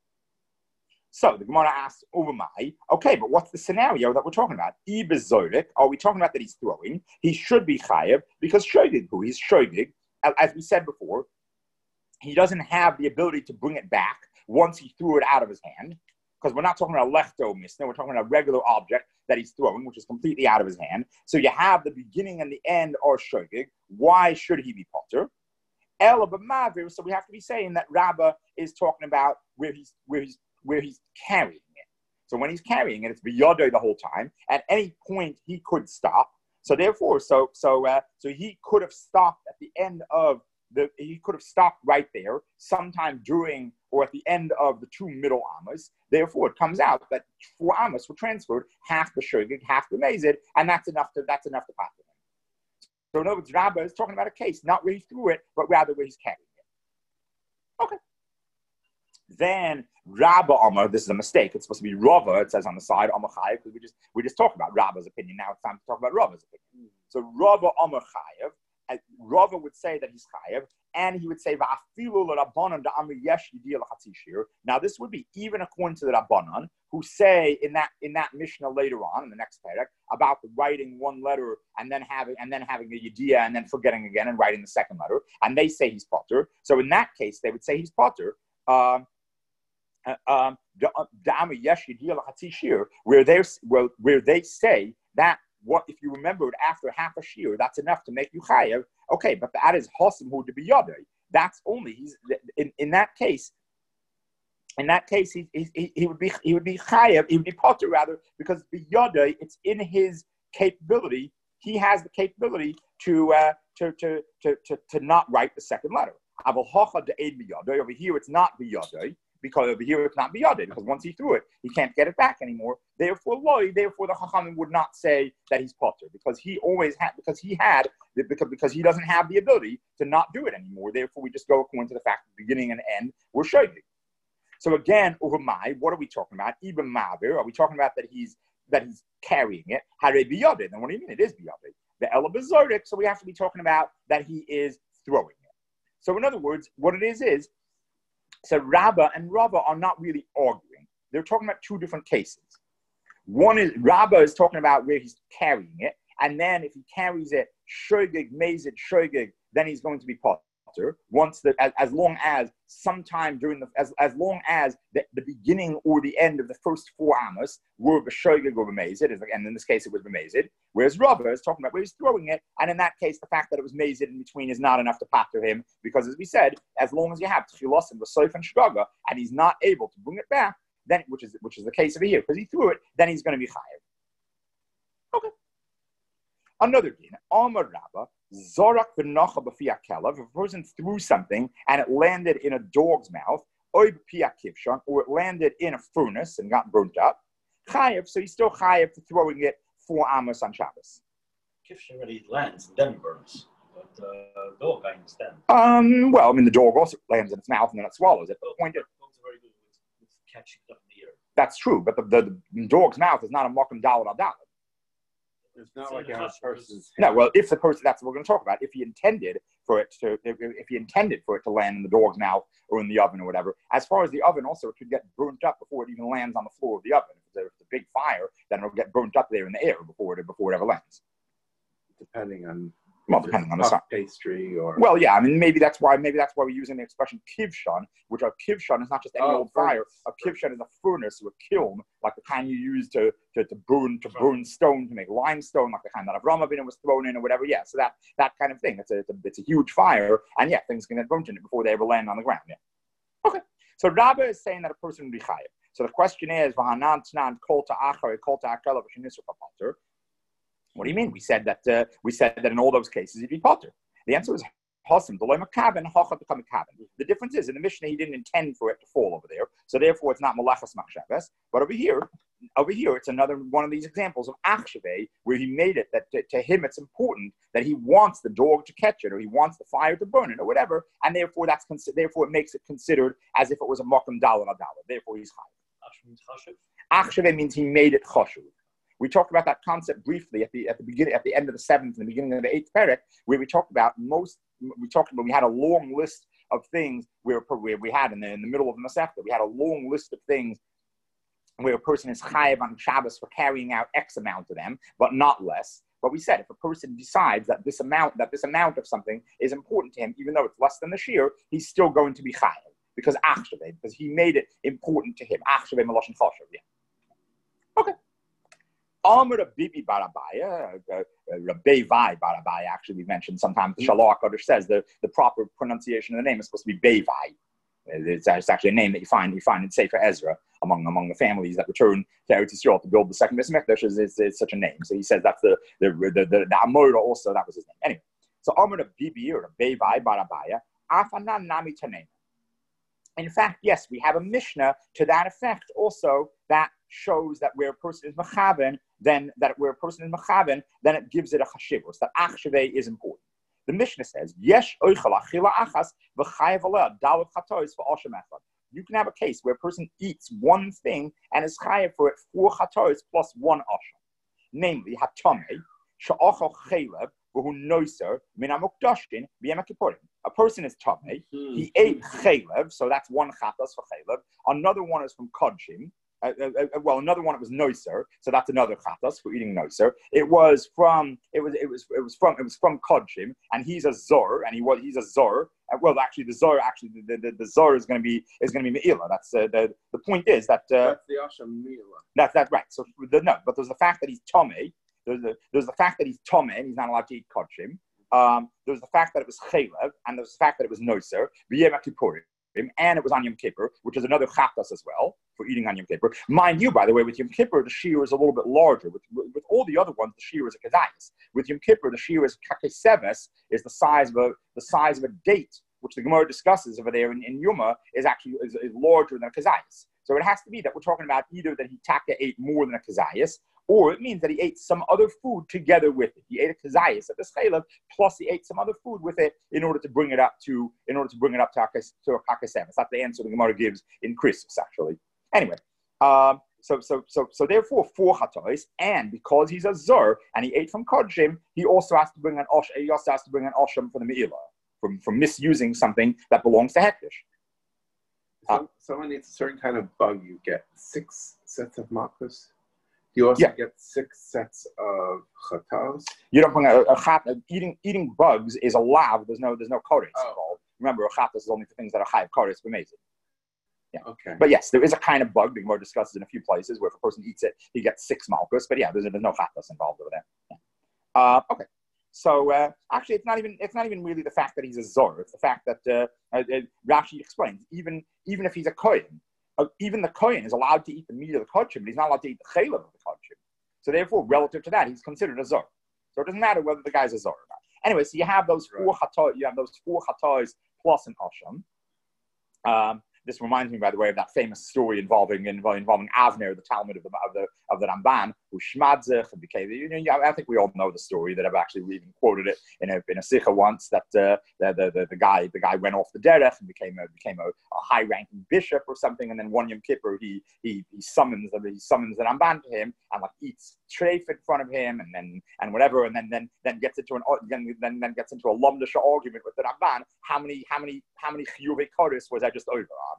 So the Gemara asks, okay, but what's the scenario that we're talking about? Are we talking about that he's throwing? He should be chayev because shogeg, he's shogeg. As we said before, he doesn't have the ability to bring it back once he threw it out of his hand, because we're not talking about a lechto misna, we're talking about a regular object that he's throwing, which is completely out of his hand. So you have the beginning and the end are shogeg. Why should he be potter? Ela b'mavir. So we have to be saying that Rabbah is talking about where he's carrying it. So when he's carrying it, it's b'yodoi the whole time. At any point, he could stop. So therefore, so he could have stopped at the end of he could have stopped right there sometime during or at the end of the 2 middle amas. Therefore, it comes out that 4 amas were transferred, half the shogig, half the mazid, and that's enough to pop him. So in other words, Rabbah is talking about a case, not where he threw it, but rather where he's carrying it. Okay. Then Rabbah Amar, this is a mistake. It's supposed to be Rava. It says on the side Amar Chayev, because we just talked about Rabbah's opinion. Now it's time to talk about Rava's opinion. So Rava Amar Chayev. Rava would say that he's chayev, and he would say now this would be even according to the Rabbanan, who say in that Mishnah later on in the next parak about the writing one letter and then having a yediyah and then forgetting again and writing the second letter, and they say he's potter. So in that case, they would say he's potter. Where they say that. What if you remembered after half a shear? That's enough to make you chayev. Okay, but that is hosim hu de biyadei. That's only he's in that case. In that case, he would be chayev. He would be potter rather because biyadei, it's in his capability. He has the capability to not write the second letter. Over here, it's not biyadei. Because over here it's not biyadei, because once he threw it, he can't get it back anymore. Therefore, the Chachamim would not say that he's potter, because he doesn't have the ability to not do it anymore. Therefore, we just go according to the fact that the beginning and end were shogig. So again, Uhumai, what are we talking about? Ibn Ma'avir, are we talking about that he's carrying it? Hare biyadei. Then what do you mean it is biyadei? The Ela Bezorik, so we have to be talking about that he is throwing it. So in other words, what it is so Rabbah and Rava are not really arguing. They're talking about 2 different cases. One is Rabbah is talking about where he's carrying it, and then if he carries it shogig, mazid, shogig, then he's going to be potter. As long as sometime during as long as the beginning or the end of the first 4 amos were b'shogig or b'mazid, and in this case it was b'mazid. Whereas Rava is talking about where he's throwing it, and in that case the fact that it was mazid in between is not enough to potter him, because as we said, as long as you have tchilos and v'soif and shgaga, and he's not able to bring it back, then which is the case over here, because he threw it, then he's going to be chayev. Okay. Another din, Amar Rabbah, Zorak v'nacha b'fiya kelav. If a person threw something and it landed in a dog's mouth, or it landed in a furnace and got burnt up, chayev. So he's still chayev for throwing it 4 amos on Shabbos. Kivshan really lands and then burns, but dog, I understand. Well, I mean the dog also lands in its mouth and then it swallows it. Dogs are very good with catching stuff in the air. That's true, but the dog's mouth is not a makam dalad al dalad. It's not like a person's. No, well, if the person, that's what we're going to talk about. If he intended for it to land in the dog's mouth or in the oven or whatever. As far as the oven, also it could get burnt up before it even lands on the floor of the oven. If it's a big fire, then it'll get burnt up there in the air before it ever lands. Depending on the size. Pastry or. Well, yeah, I mean maybe that's why we're using the expression kivshan, which a kivshan is not just any old fire. A kivshan is a furnace or a kiln, like the kind you use to burn stone, to make limestone, like the kind that Avraham Avinu was thrown in or whatever. Yeah, so that kind of thing. It's a huge fire, and yeah, things can get burnt in it before they ever land on the ground. Yeah. Okay. So Rabbah is saying that a person would be chayev. So the question is, what do you mean? We said that in all those cases he'd be potter. The answer is hasim. The difference is in the Mishnah he didn't intend for it to fall over there, so therefore it's not malachas machshavas. But over here it's another one of these examples of achshave where he made it that to him it's important that he wants the dog to catch it or he wants the fire to burn it or whatever, and therefore it makes it considered as if it was a makam dalad al dalad. Therefore he's chayav. Achshave means he made it chashuv. We talked about that concept briefly at the end of the 7th and the beginning of the 8th parak, where we had a long list of things where we had in the middle of the Masechta, we had a long list of things where a person is chayev on Shabbos for carrying out X amount of them, but not less. But we said if a person decides that this amount of something is important to him, even though it's less than the shear, he's still going to be chayev because he made it important to him. Achshave meloshin chashuv. Yeah. Okay. Amr Bibi Barabaya, Rabbi Vai Barabaya, actually we mentioned sometimes the Shalach Kodesh says the proper pronunciation of the name is supposed to be Bevai. It's actually a name that you find in Sefer Ezra among the families that return to Eretz Yisrael to build the second Beis Mikdash. Is such a name. So he says that's the Amora also, that was his name. Anyway, so Amor Bibi or Bevai Barabaya Afanan Nami Tanema. In fact, yes, we have a Mishnah to that effect also that shows that where a person is mechaven, then it gives it a chashivos, that achshave is important. The Mishnah says, Yesh oichel achila achas v'chayev aleh dalet chatois v'oshem echad. You can have a case where a person eats one thing and is chayev for it 4 chatois plus 1 oshem. Namely, hatame, she'ochel chelev v'hu noiser min hamukdashkin b'yem kippurim. A person is tame, he ate chelev, so that's 1 chatos for chelev. Another one is from kodshim. Another one, it was noiser, so that's another chatas for eating noiser. It was from kodshim, and he's a zor, and he's a zor. Well, actually, the zor the zor is going to be meila. That's the point is that that's the asham meila. That's right. So but there's the fact that he's tame. There's the fact that he's tame and he's not allowed to eat kodshim. There's the fact that it was chelev, and there's the fact that it was noiser. B'yem kippurim. And it was on Yom Kippur, which is another chatas as well for eating on Yom Kippur. Mind you, by the way, with Yom Kippur, the shear is a little bit larger. With all the other ones, the shear is a kazayas. With Yom Kippur, the shear is kakeseves, is the size of a date, which the Gemara discusses over there in Yuma, is actually is larger than a kazayas. So it has to be that we're talking about either that he taka ate more than a kazayas, or it means that he ate some other food together with it. He ate a kazayas at the chaylev, plus he ate some other food with it in order to bring it up to a kakasevis. That's the answer the Gemara gives in Christus, actually. Anyway, so therefore 4 chatois, and because he's a zur and he ate from kodshim, he also has to bring an osham for the me'ilah from misusing something that belongs to hektish. Someone eats a certain kind of bug, you get 6 sets of malchus. You also get 6 sets of chatos. You don't bring a chat. Eating bugs is a lav. There's no kodesh involved. Remember, a chatos is only for things that are chayav kodesh b'mezid. Yeah. Okay. But yes, there is a kind of bug. The Gemara discusses in a few places where if a person eats it, he gets 6 malchus. But yeah, there's no chatos involved over there. Yeah. Okay. So actually, it's not even really the fact that he's a zor. It's the fact that Rashi explains even if he's a kohen. Even the kohen is allowed to eat the meat of the kodshim, but he's not allowed to eat the chaylev of the kodshim. So therefore, relative to that, he's considered a zor. So it doesn't matter whether the guy's a zor or not. Anyway, so you have those 4 chatois. You have those 4 chatois plus an asham. This reminds me, by the way, of that famous story involving Avner, the Talmud of the Ramban, who shmadzich and became. I think we all know the story. That I've actually even quoted it in a sikha once. That the guy went off the derech and became a high-ranking bishop or something. And then one Yom Kippur, he summons the Ramban to him and like eats treif in front of him and whatever, and then gets into a lumdisha argument with the Ramban. How many chiyuvei kodesh was I just over on?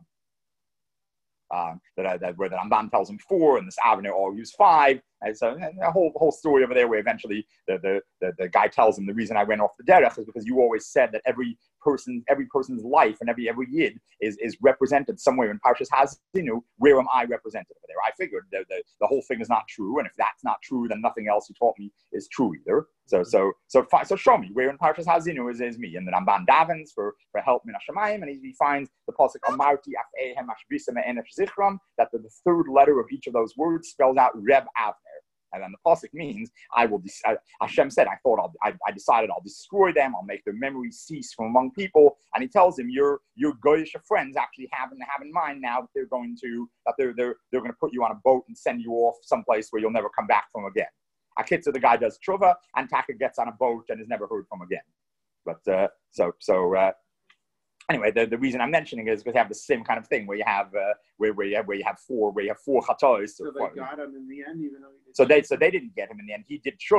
Where the Ramban tells him 4, and this Avner argues 5, and so a whole story over there where eventually the guy tells him the reason I went off the derech is because you always said that every person's life and every yid is represented somewhere in Parshas Hazinu. Where am I represented over there? I figured the whole thing is not true, and if that's not true, then nothing else you taught me is true either. So show me where in Parshas Hazinu is me. And the Ramban davens for help min hashamayim, and he finds the pasuk Amarti Afehem Ashbisa Me'enef Zichram, that the 3rd letter of each of those words spells out Reb Avner. And then the pasuk means Hashem said, I decided I'll destroy them. I'll make their memory cease from among people. And he tells him, your goyish friends actually have in mind now that they're going to put you on a boat and send you off someplace where you'll never come back from again. Akitza, the guy does tshuva, and Taka gets on a boat and is never heard from again. But anyway, the reason I'm mentioning it is because you have the same kind of thing where you have where you have 4 chatois. So they got him in the end, even though he didn't. So they didn't get him in the end. He did tshuva.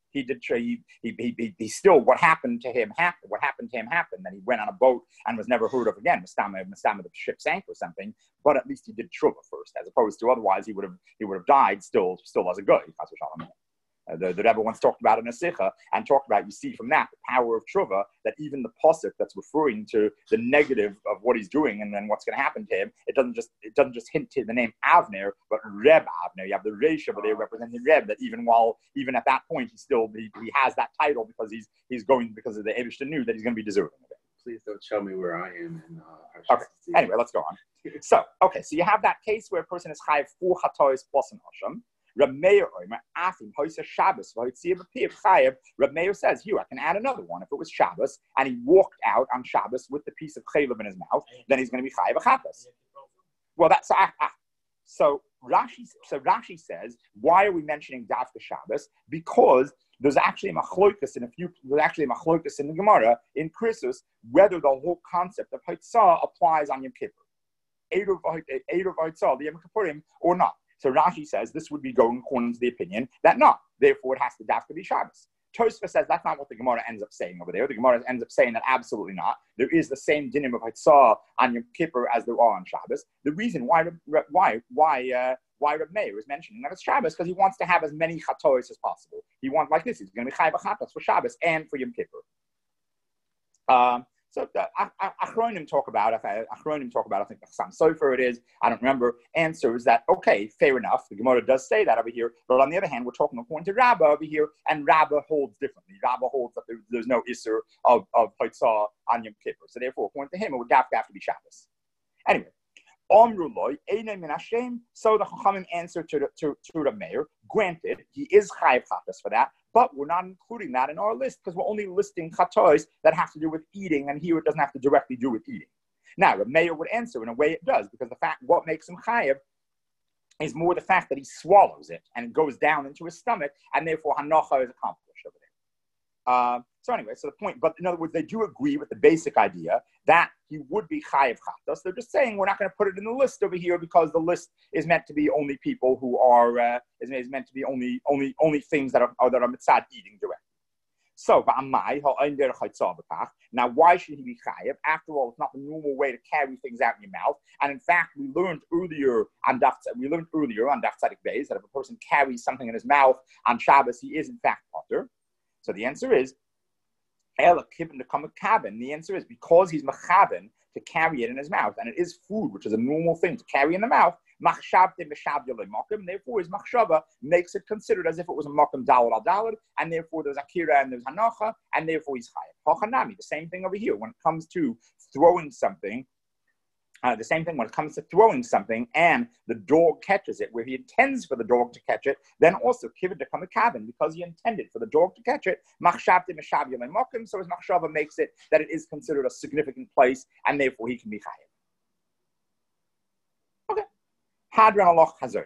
He still what happened to him happened. What happened to him happened. Then he went on a boat and was never heard of again. Mastama, the ship sank or something. But at least he did tshuva first, as opposed to otherwise he would have died still as a guy. The Rebbe once talked about in a sikha and talked about, you see from that the power of tshuva, that even the pasuk that's referring to the negative of what he's doing and then what's going to happen to him, it doesn't just hint to the name Avner, but Reb Avner. You have the Reish over there representing Reb, that even at that point he has that title because he's going, because of the Eibishter knew that he's going to be deserving of it. please don't show me where I am. And, okay. Anyway, let's go on. So you have that case where a person is chayiv 4 chatois plus an asham. Reb Meir says, here, I can add another one. If it was Shabbos and he walked out on Shabbos with the piece of chaylev in his mouth, then he's going to be chayiv a chatas. Well, that's so Rashi says, why are we mentioning Dafka Shabbos? Because there's actually a machloikus in the Gemara in Krisus whether the whole concept of Haitzah applies on Yom Kippur, Eruv Haitzah, the Yom Kippurim, or not. So Rashi says this would be going according to the opinion that not. Therefore, it has to Dafka be Shabbos. Tosfos says that's not what the Gemara ends up saying over there. The Gemara ends up saying that absolutely not. There is the same dinim of Haitzah on Yom Kippur as there are on Shabbos. The reason why Reb Meir is mentioning that it's Shabbos because he wants to have as many chatois as possible. He wants like this. He's going to be chayav chatas for Shabbos and for Yom Kippur. So Achronim talk about, I think the Chassam Sofer it is, I don't remember, answers that, okay, fair enough, the Gemara does say that over here, but on the other hand, we're talking according to Rabbah over here, and Rabbah holds differently. Rabbah holds that there's no Isser of Haitzah on Yom Kippur. So therefore, according to him, it would have to be Shabbos. Anyway, so the Chachamim answer to Reb Meir, granted, he is chayiv chatas for that, but we're not including that in our list because we're only listing chatois that have to do with eating, and here it doesn't have to directly do with eating. Now, Reb Meir would answer in a way it does, because what makes him chayiv is more the fact that he swallows it and it goes down into his stomach, and therefore hanacha is accomplished over there. So the point, but in other words, they do agree with the basic idea that he would be chayiv chatas. They're just saying we're not going to put it in the list over here because the list is meant to be only people who are is meant to be only things that are mitzad eating directly. So now why should he be chayiv? After all, it's not the normal way to carry things out in your mouth. And in fact, we learned earlier on Daf Tzadik Beis that if a person carries something in his mouth on Shabbos, he is in fact potter. So the answer is, the answer is because he's mechaben to carry it in his mouth, and it is food, which is a normal thing to carry in the mouth. Therefore, his machshava makes it considered as if it was a makom dalad al dalad, and therefore there's akira and there's hanacha, and therefore he's chayav. Hachanami, the same thing over here when it comes to throwing something. The same thing when it comes to throwing something and the dog catches it, where he intends for the dog to catch it, then also kivud to come a cabin because he intended for the dog to catch it. So his machshava makes it that it is considered a significant place, and therefore he can be chayav. Okay. Hadran aloch hazard.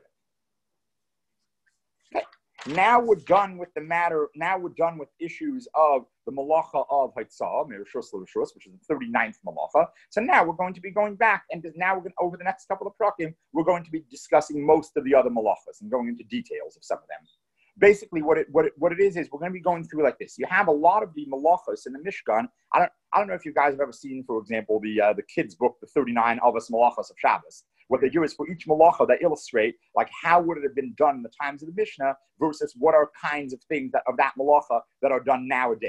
Okay. Now we're done with the matter. Now we're done with issues of the malacha of Haitzah, which is the 39th malacha. So now we're going to be going back, and now over the next couple of prakim, we're going to be discussing most of the other malachas and going into details of some of them. Basically, what it is we're going to be going through like this. You have a lot of the malachas in the Mishkan. I don't know if you guys have ever seen, for example, the kids' book, the 39 Avos Malachas of Shabbos. What they do is for each malacha, they illustrate like how would it have been done in the times of the Mishnah versus what are kinds of things of that malacha that are done nowadays.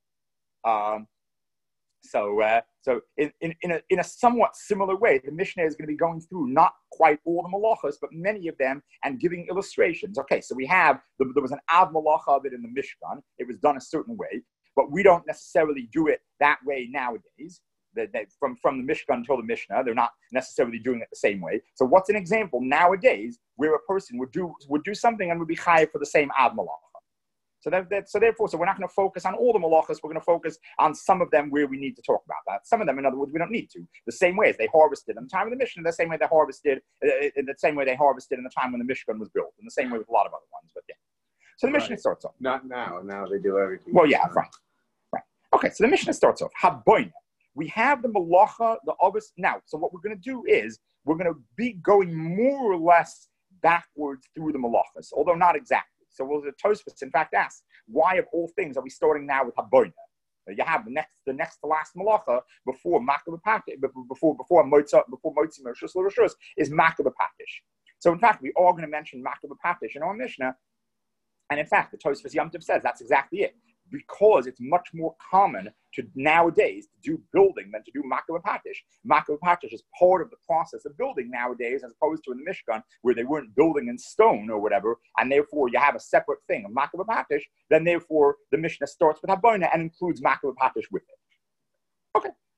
So in a somewhat similar way, the Mishnah is going to be going through not quite all the malachas, but many of them, and giving illustrations. Okay, so we have there was an av malacha of it in the Mishkan. It was done a certain way, but we don't necessarily do it that way nowadays. From the Mishkan until the Mishnah, they're not necessarily doing it the same way. So what's an example nowadays where a person would do something and would be chayav for the same av malacha? So therefore, we're not going to focus on all the malachas. We're going to focus on some of them where we need to talk about that. Some of them, in other words, we don't need to. The same way as they harvested in the time of the Mishnah, the same way they harvested in the same way they harvested in the time when the Mishkan was built, in the same way with a lot of other ones. But yeah. So the Mishnah starts off. Not now. Now they do everything. Well, yeah, right. Okay, so the Mishnah starts off. Haboina. We have the malacha, the obvious. Now, so what we're going to do is we're going to be going more or less backwards through the malachas, although not exactly. So the Tosfos, in fact, asks, why of all things are we starting now with Haboina? You have the next to last malacha before Makabah Patish, before Motzi Mershus L'Rishus is Makabah Patish. So in fact, we are going to mention Makabah Patish in our Mishnah, and in fact, the Tosfos Yom Tov says that's exactly it. Because it's much more common to nowadays to do building than to do Makabah Patish. Makabah Patish is part of the process of building nowadays, as opposed to in the Mishkan, where they weren't building in stone or whatever, and therefore you have a separate thing of Makabah Patish. Then therefore the Mishnah starts with Haboina and includes Makabah Patish with it. Okay,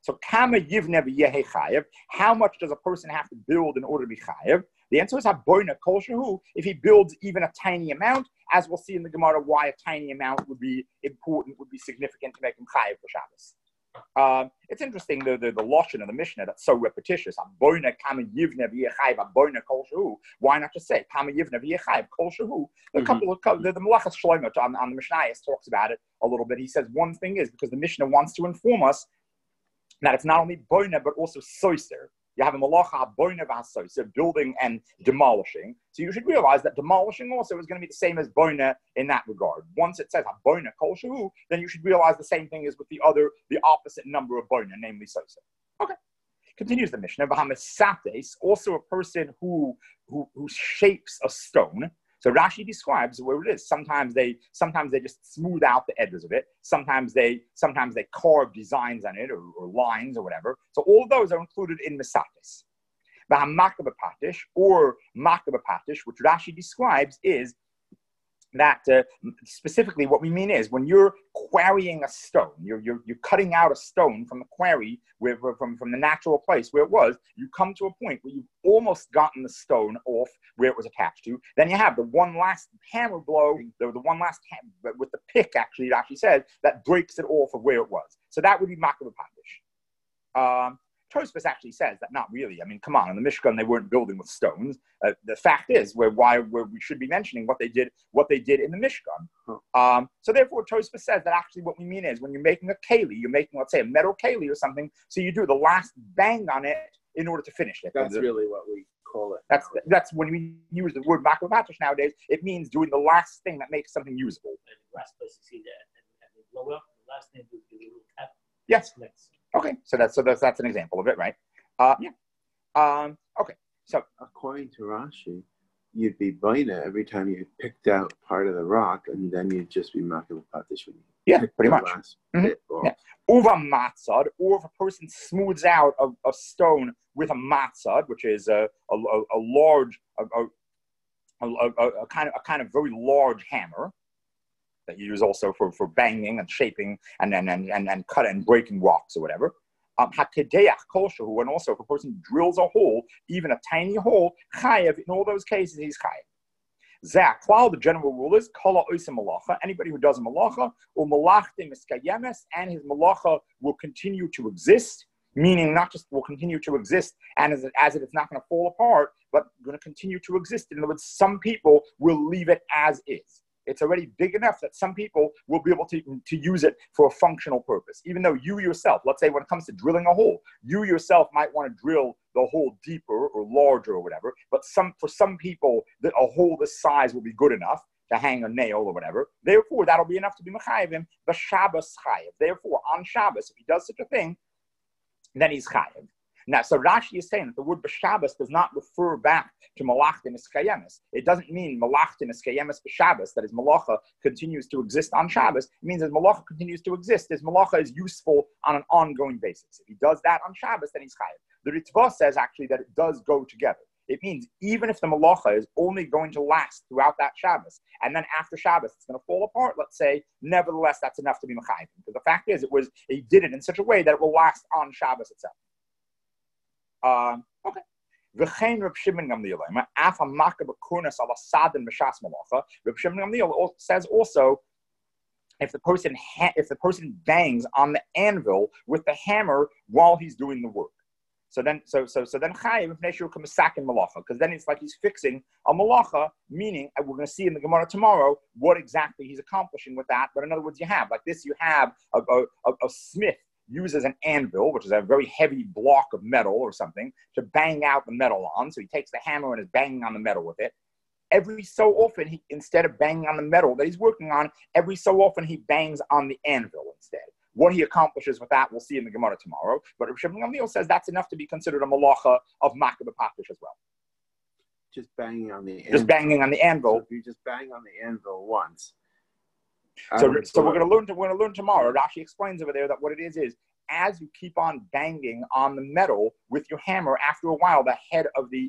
So kama yivne v'yehe chayev. How much does a person have to build in order to be chayev? The answer is haboina kol shehu. If he builds even a tiny amount, as we'll see in the Gemara, why a tiny amount would be important, would be significant to make him chayev for Shabbos. It's interesting the lashon of the Mishnah that's so repetitious. Haboina kama yivne v'yehe chayev. Haboina kol shehu. Why not just say kama yivne v'yehe chayev kol shehu? The Melachas Shlomo on the Mishnah talks about it a little bit. He says one thing is because the Mishnah wants to inform us that it's not only boina but also soiser. You have a malacha boina v'hasoiser, building and demolishing. So you should realize that demolishing also is going to be the same as boina in that regard. Once it says boina kol shehu, then you should realize the same thing is with the opposite number of boina, namely soiser. Okay. Continues the Mishnah. V'hamesates, also a person who shapes a stone. So Rashi describes where it is. Sometimes they just smooth out the edges of it. Sometimes they carve designs on it or lines or whatever. So all of those are included in Mesatis. The Hamakabapatish or Makabapatish, which Rashi describes, is that specifically what we mean is when you're quarrying a stone, you're cutting out a stone from the quarry from the natural place where it was, you come to a point where you've almost gotten the stone off where it was attached to. Then you have the one last hammer blow, the one last with the pick, actually, it actually says, that breaks it off of where it was. So that would be Makabapatish. Tosfos actually says that not really. I mean, come on, in the Mishkan they weren't building with stones. The fact is, where we should be mentioning what they did in the Mishkan. So therefore, Tosfos says that actually what we mean is when you're making a keli, you're making, let's say, a metal keli or something. So you do the last bang on it in order to finish it. That's really what we call it. That's when we use the word makavatish nowadays. It means doing the last thing that makes something usable. The last place you see that, and the lower, the last thing is the little tap. Yes. Okay, so that's an example of it, right? Okay, so according to Rashi, you'd be baina every time you picked out part of the rock, and then you'd just be makavatish when you pretty much. Uva matzad, or if a person smooths out a stone with a matzad, which is a large, a kind of very large hammer that you use also for banging and shaping and cut and breaking rocks or whatever. Hakedeach kolshahu, and also if a person drills a hole, even a tiny hole, chayev, in all those cases he's chayev. Zach, while the general rule is kala oisa malacha, anybody who does a malacha, or malachtim miskayemes, and his malacha will continue to exist, meaning not just will continue to exist and as it is not going to fall apart, but going to continue to exist. In other words, some people will leave it as is. It's already big enough that some people will be able to use it for a functional purpose. Even though you yourself, let's say when it comes to drilling a hole, you yourself might want to drill the hole deeper or larger or whatever, but for some people, a hole this size will be good enough to hang a nail or whatever. Therefore, that'll be enough to be mechayevim, the Shabbos chayev. Therefore, on Shabbos, if he does such a thing, then he's chayev. Now, so Rashi is saying that the word b'Shabbos does not refer back to malachtin eskayemis. It doesn't mean malachtin eskayemis b'Shabbos, that his malacha continues to exist on Shabbos. It means his malacha continues to exist. His malacha is useful on an ongoing basis. If he does that on Shabbos, then he's chayav. The Ritva says actually that it does go together. It means even if the malacha is only going to last throughout that Shabbos, and then after Shabbos it's going to fall apart, let's say, nevertheless that's enough to be mechayiv. Because the fact is, he did it in such a way that it will last on Shabbos itself. Okay. V'chein Reb Shimon Gamliel, af hamaka b'kurnas ala sadin mishas malacha. Reb Shimon Gamliel says also, if the person bangs on the anvil with the hammer while he's doing the work, so then chayiv v'nei k'mesak in malacha, because then it's like he's fixing a malacha, meaning we're going to see in the Gemara tomorrow what exactly he's accomplishing with that. But in other words, you have a smith uses an anvil, which is a very heavy block of metal or something, to bang out the metal on. So he takes the hammer and is banging on the metal with it. Every so often, instead of banging on the metal that he's working on, every so often he bangs on the anvil instead. What he accomplishes with that, we'll see in the Gemara tomorrow. But Rav Shimon Gamliel says that's enough to be considered a malacha of makabapatish as well. Just banging on the anvil. Just banging on the anvil. So if you just bang on the anvil once. So we're going to learn tomorrow. Rashi explains over there that what it is as you keep on banging on the metal with your hammer, after a while the head of the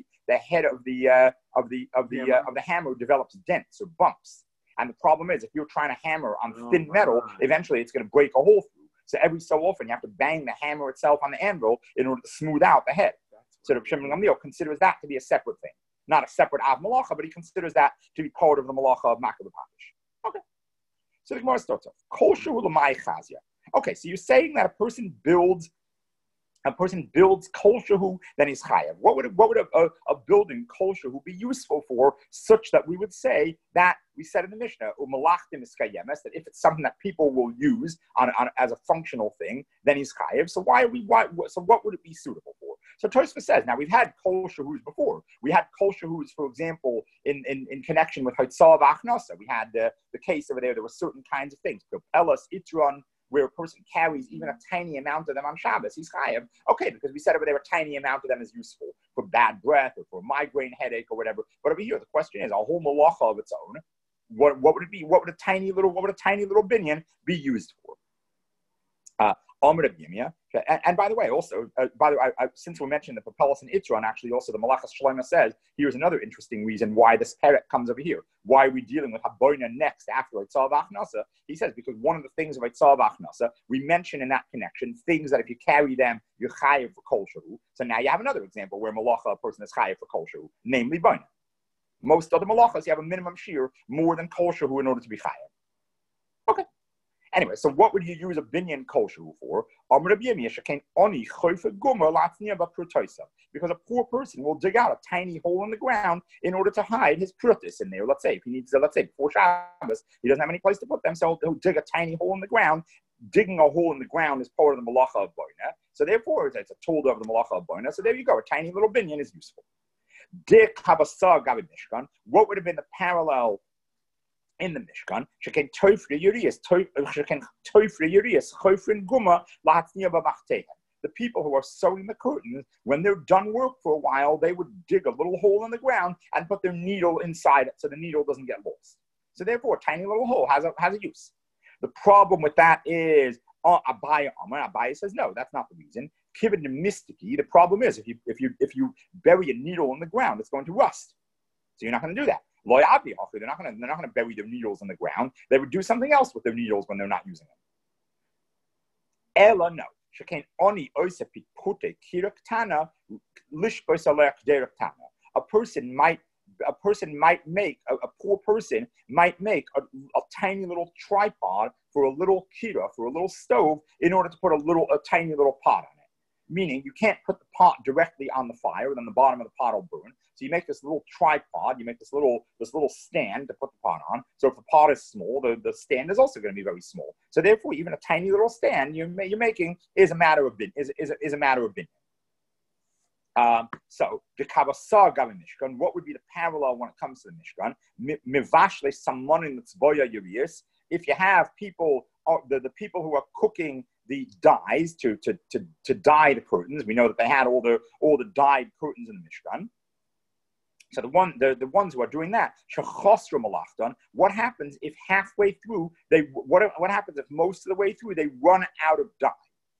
hammer develops dents or bumps. And the problem is, if you're trying to hammer on thin metal, eventually it's going to break a hole through. So every so often you have to bang the hammer itself on the anvil in order to smooth out the head. So the Shimon Gamliel considers that to be a separate thing, not a separate Av Malacha, but he considers that to be part of the Malacha of Makar B'Papish. Okay. So the Gemara starts off. Kol shehu l'may chazia. Okay, so you're saying that a person builds kol shehu, then he's chayav. What would a building kol shehu be useful for, such that we would say that we said in the Mishnah u'malachtim iskayemes, that if it's something that people will use on as a functional thing, then he's chayav. So so what would it be suitable for? So Tosfos says, now we've had kol shehus before. We had kol shehus, for example, in connection with Haitzah V'Achnasa. We had the case over there. There were certain kinds of things, Pelas, Itron, where a person carries even a tiny amount of them on Shabbos, he's chayav. Okay, because we said over there a tiny amount of them is useful for bad breath or for a migraine headache or whatever. But over here, the question is a whole malacha of its own. What would it be? What would a tiny little binyan be used for? And by the way, also, since we mentioned the Papelis and Itron, actually also the Malachas Shlomo says, here's another interesting reason why this perek comes over here. Why are we dealing with Haboina next after Haitzah V'Achnasa? He says, because one of the things of Haitzah V'Achnasa, we mention in that connection, things that if you carry them, you're chayiv for kol shehu. So now you have another example where Malacha, a person is chayiv for kol shehu, namely Boina. Most other Malachas, you have a minimum shear more than kol shehu in order to be chayiv. Okay. Anyway, so what would you use a binyan kol shehu for? Because a poor person will dig out a tiny hole in the ground in order to hide his prutis in there. Let's say before Shabbos, he doesn't have any place to put them, so he'll dig a tiny hole in the ground. Digging a hole in the ground is part of the malacha of boina. So therefore, it's a told of the malacha of boina. So there you go. A tiny little binyan is useful. Dik habasa gabi mishkan. What would have been the parallel in the Mishkan? Sheken toifre yurias, chofrin guma latzniya b'machtehen. The people who are sewing the curtains, when they're done work for a while, they would dig a little hole in the ground and put their needle inside it so the needle doesn't get lost. So therefore, a tiny little hole has a use. The problem with that is Abaye says no, that's not the reason. Kibbutz mistiki. The problem is if you bury a needle in the ground, it's going to rust. So you're not going to do that. They're not going to bury their needles in the ground. They would do something else with their needles when they're not using them. Ella no. A poor person might make a tiny little tripod for a little kira, for a little stove, in order to put a tiny little pot on it. Meaning you can't put the pot directly on the fire, then the bottom of the pot will burn. So you make this little tripod, you make this little stand to put the pot on. So if the pot is small, the stand is also going to be very small. So therefore, even a tiny little stand you're making is a matter of bin. So the Kavasar Gabi Mishkan, what would be the parallel when it comes to the Mishkan? Mivashle Samonin Tzboya Yurius. If you have people, the people who are cooking the dyes to dye the curtains, we know that they had all the dyed curtains in the Mishkan. So the ones who are doing that, what happens if halfway through what happens if most of the way through they run out of dye?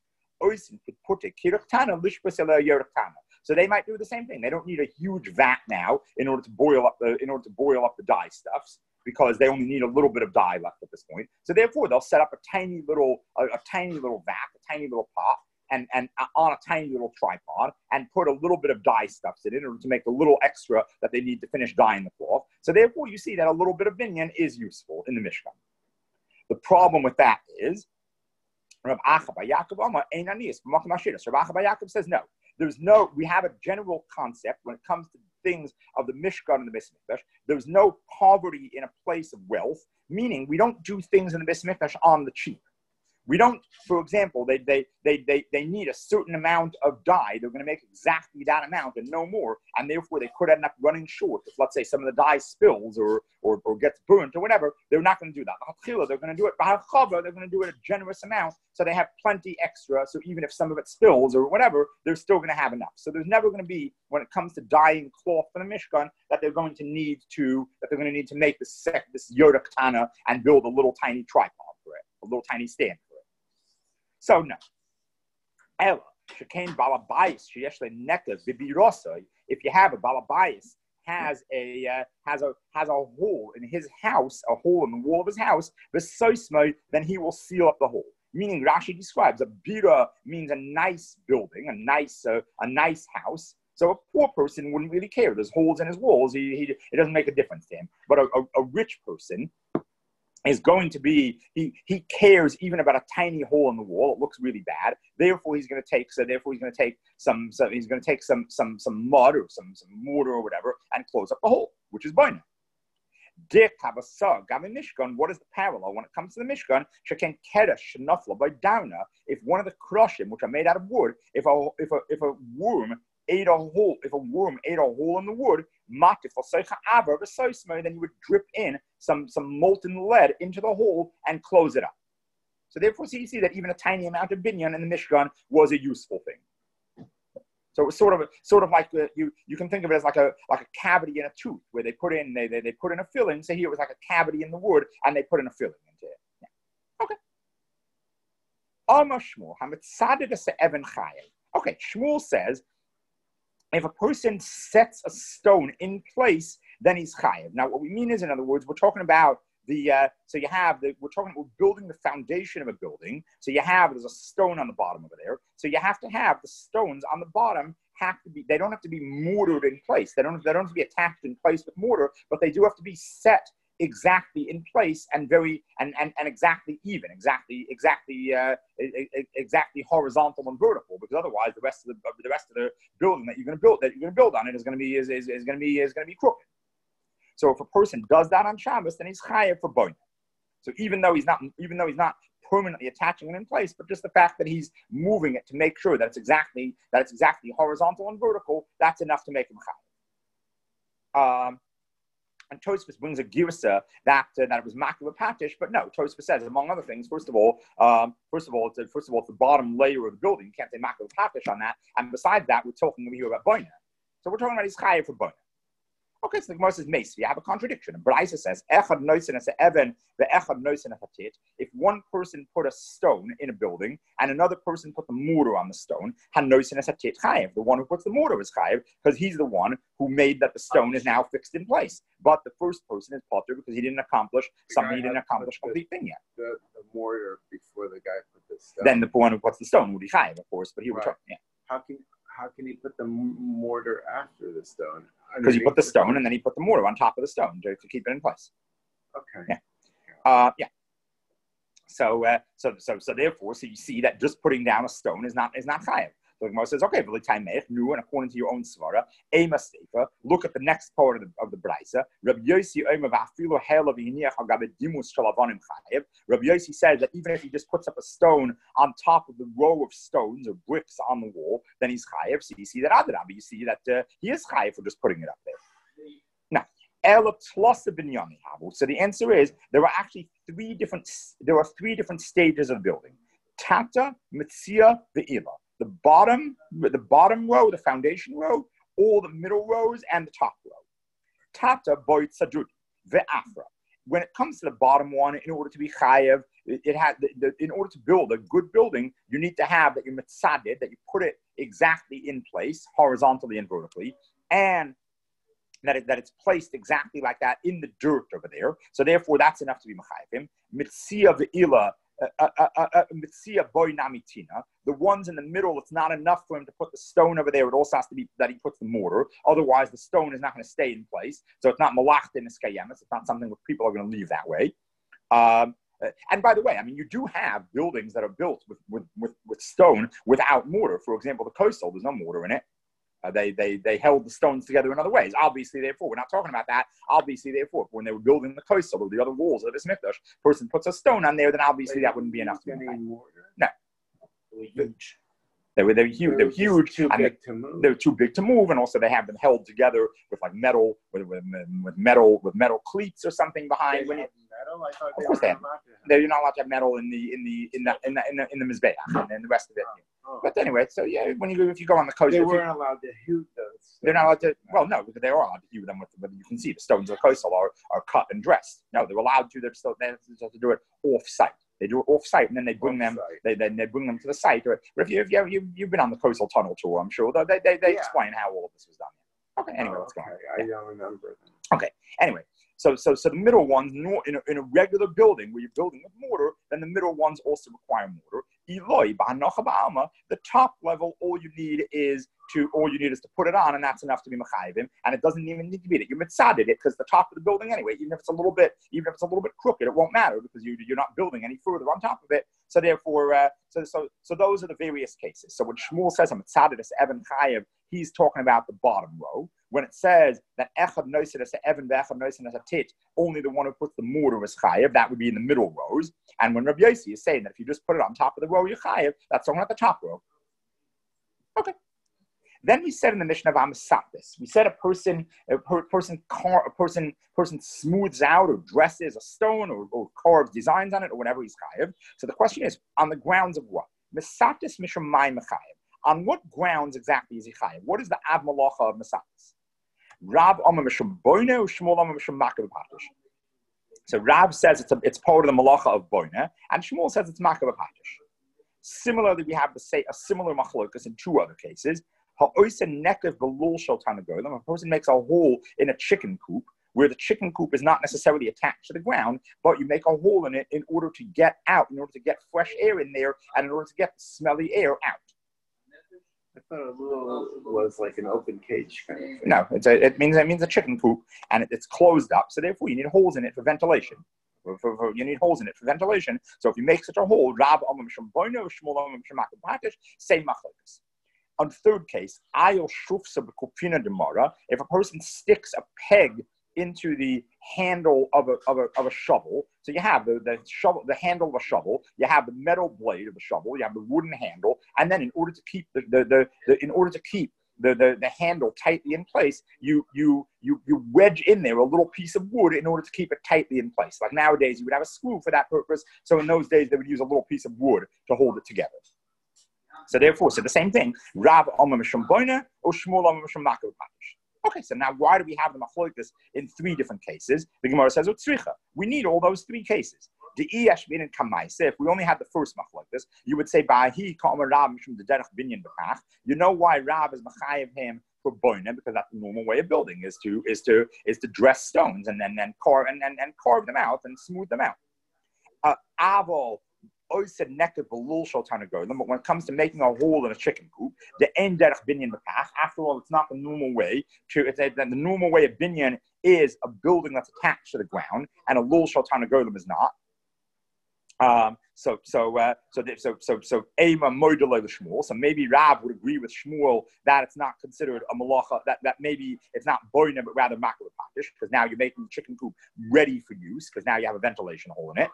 So they might do the same thing. They don't need a huge vat now in order to boil up the dye stuffs, because they only need a little bit of dye left at this point. So therefore, they'll set up a tiny little vat, a tiny little pot, and on a tiny little tripod, and put a little bit of dye stuffs in it in order to make a little extra that they need to finish dyeing the cloth. So therefore, you see that a little bit of binyan is useful in the Mishkan. The problem with that is, Rav Acha bar Yaakov says no. We have a general concept when it comes to things of the Mishkan and the Beis Mikdash. There's no poverty in a place of wealth, meaning we don't do things in the Beis Mikdash on the cheap. We don't, for example, they need a certain amount of dye. They're going to make exactly that amount and no more, and therefore they could end up running short. If, let's say, some of the dye spills or gets burnt or whatever, they're not going to do that. They're going to do it. They're going to do it a generous amount, so they have plenty extra. So even if some of it spills or whatever, they're still going to have enough. So there's never going to be, when it comes to dyeing cloth for the Mishkan, that they're going to need to make this Yoda Ketana and build a little tiny tripod for it, a little tiny stand. So no. Ella, shekain balabayis sheyesh lenekes bibirosoi. If you have a balabayis has a hole in his house, a hole in the wall of his house, then he will seal up the hole. meaning Rashi describes a bira means a nice building, a nice house. So a poor person wouldn't really care. There's holes in his walls. It doesn't make a difference to him. But a rich person is going to be, he cares even about a tiny hole in the wall. It looks really bad. Therefore, he's going to take some mud or some mortar or whatever and close up the hole, which is boina. Dik have a sug. Mishkan. What is the parallel when it comes to the Mishkan? Sheken keresh shenafla by downa. If one of the krushim, which are made out of wood, if a worm ate a hole in the wood, then you would drip in some molten lead into the hole and close it up. So therefore, you see that even a tiny amount of binyan in the Mishkan was a useful thing. So it was sort of like you can think of it as like a cavity in a tooth where they put in a filling. So here it was like a cavity in the wood and they put in a filling into it. Yeah. Okay. Okay, Shmuel says, if a person sets a stone in place, then he's chayiv. Now, what we mean is, in other words, we're talking about we're building the foundation of a building. So there's a stone on the bottom over there. So you have to have the stones on the bottom they don't have to be mortared in place. They don't have to be attached in place with mortar, but they do have to be set exactly in place and exactly even, exactly horizontal and vertical, because otherwise the rest of the building that you're going to build on it is going to be crooked. So if a person does that on Shabbos, then he's chayav for boina. So even though he's not permanently attaching it in place, but just the fact that he's moving it to make sure that it's exactly horizontal and vertical, that's enough to make him chayav. And Tosfos brings a girsa that it was makul patish, but no. Tosfos says, among other things, first of all, it's the bottom layer of the building. You can't say makul patish on that. And besides that, we're talking over here about boina. So we're talking about his chayav for boina. Okay, so the Gemara says, Mace, you have a contradiction. And Braisa says, Echad noisen as Evan, the Echad noisen as Hatit. If one person put a stone in a building and another person put the mortar on the stone, Han noisen as Hatit chayav. The one who puts the mortar is chayav because he's the one who made that the stone is now fixed in place. But the first person is potter because he didn't accomplish something he didn't accomplish complete thing yet. The mortar before the guy put the stone. Then the one who puts the stone would be chayav, of course. But here we're talking, yeah. How can he put the mortar after the stone? Because he put the stone and then he put the mortar on top of the stone to keep it in place. Okay. Yeah. So therefore, so you see that just putting down a stone is not chayav. So the Gemara says, okay, and according to your own svara, ema sefer. Look at the next part of the brisa. Rabbi Yossi Rabbi Yossi says that even if he just puts up a stone on top of the row of stones or bricks on the wall, then he's chayav. So you see that Adrabah, you see that he is chayav for just putting it up there. Now, so the answer is there are three different stages of the building: Tata, Mitzia, Ve'ila. The bottom row, the foundation row, all the middle rows, and the top row. Tata boit sadud ve'afra. When it comes to the bottom one, in order to be chayev, in order to build a good building, you need to have that you're mitzaded, that you put it exactly in place, horizontally and vertically, and that it's placed exactly like that in the dirt over there. So therefore, that's enough to be mechayev. Mitzia ve'ila. The ones in the middle, it's not enough for him to put the stone over there. It also has to be that he puts the mortar. Otherwise, the stone is not going to stay in place. So it's not malach in eskayemis. It's not something that people are going to leave that way. And by the way, I mean, you do have buildings that are built with stone without mortar. For example, the coastal, there's no mortar in it. They held the stones together in other ways. Obviously, therefore, we're not talking about that. Obviously, therefore, when they were building the coastal or the other walls of this mikdash, person puts a stone on there, then obviously that wouldn't be enough to be mortar. No, they were huge. They were huge. Too big to move. They were too big to move, and also they have them held together with like metal, with metal cleats or something behind. Metal? I thought of course they have. You're not allowed to have metal in the mizbeach and the rest of it. Oh. But anyway, so yeah, if you go on the coast, they weren't allowed to hew those. They're not allowed to. Well, no, because they are allowed to hew them. You can see the stones of the coastal are cut and dressed. No, they're allowed to. They have to do it off-site. They do it off-site, and then they bring them. They bring them to the site. Or if you've been on the coastal tunnel tour, I'm sure they explain how all of this was done. Okay. Anyway, let's go on. I don't remember. Okay. Anyway, So the middle ones, in a regular building where you're building with mortar, then the middle ones also require mortar. The top level, all you need is to put it on, and that's enough to be mechayivim. And it doesn't even need to be that you mitzaded it, because the top of the building anyway, even if it's a little bit crooked, it won't matter because you're not building any further on top of it. So therefore, so those are the various cases. So when Shmuel says a mitzaded es even chayiv, he's talking about the bottom row. When it says that echad noisid as even ve'echad noisid as a tit, only the one who puts the mortar is chayiv, that would be in the middle rows. And when Rabbi Yossi is saying that if you just put it on top of the row, you're chayiv, that's talking about the top row. Okay. Then we said in the Mishnah of Amisatis, we said a person smooths out or dresses a stone or carves designs on it or whatever, he's chayiv. So the question is, on the grounds of what? Misatis mishum mai mechayiv. On what grounds exactly is he chayiv? What is the av malacha of Misatis? Rav Amar Mishum Boina or Shmuel Amar Mishum Makav Patish. So Rav says it's part of the malacha of Boina, and Shmuel says it's Makav Patish. Similarly, we have a similar machlokas in two other cases. A person makes a hole in a chicken coop, where the chicken coop is not necessarily attached to the ground, but you make a hole in it in order to get out, in order to get fresh air in there, and in order to get the smelly air out. I thought a little was like an open cage kind of thing. No, it means a chicken coop, and it's closed up. So therefore, you need holes in it for ventilation. You need holes in it for ventilation. So if you make such a hole, Rab Amar Mishum Boino, Shmuel Amar Mishum Makav Patish, same machlokas. On the third case, Ayol Shufsa B'Kupina Demara, if a person sticks a peg into the handle of a shovel. So you have the shovel, the handle of a shovel. You have the metal blade of the shovel. You have the wooden handle, and then in order to keep the handle tightly in place, you wedge in there a little piece of wood in order to keep it tightly in place. Like nowadays, you would have a screw for that purpose. So in those days, they would use a little piece of wood to hold it together. So therefore, the same thing. Rav Amar Mishum Boina or Shmuel Amar Mishum Makav Patish. Okay, so now why do we have the machlokas in three different cases? The Gemara says, we need all those three cases. The Iyashmin and Kamaisa, if we only had the first machlokas, you would say, Ba'ahi Ka'amar Rav Mishum the Derech Binyan B'Kach. You know why Rav is Machayev him for Boina, because that's the normal way of building, is to dress stones and then carve them out and smooth them out. Aval. But when it comes to making a hole in a chicken coop, the end derech binyan b'kach. After all, it's not the normal way the normal way of binyan is a building that's attached to the ground, and a lul shel tanagolim is not. So Ema modelay the Shmuel. So maybe Rav would agree with Shmuel that it's not considered a malacha, that maybe it's not boina, but rather makav patish, because now you're making the chicken coop ready for use, because now you have a ventilation hole in it.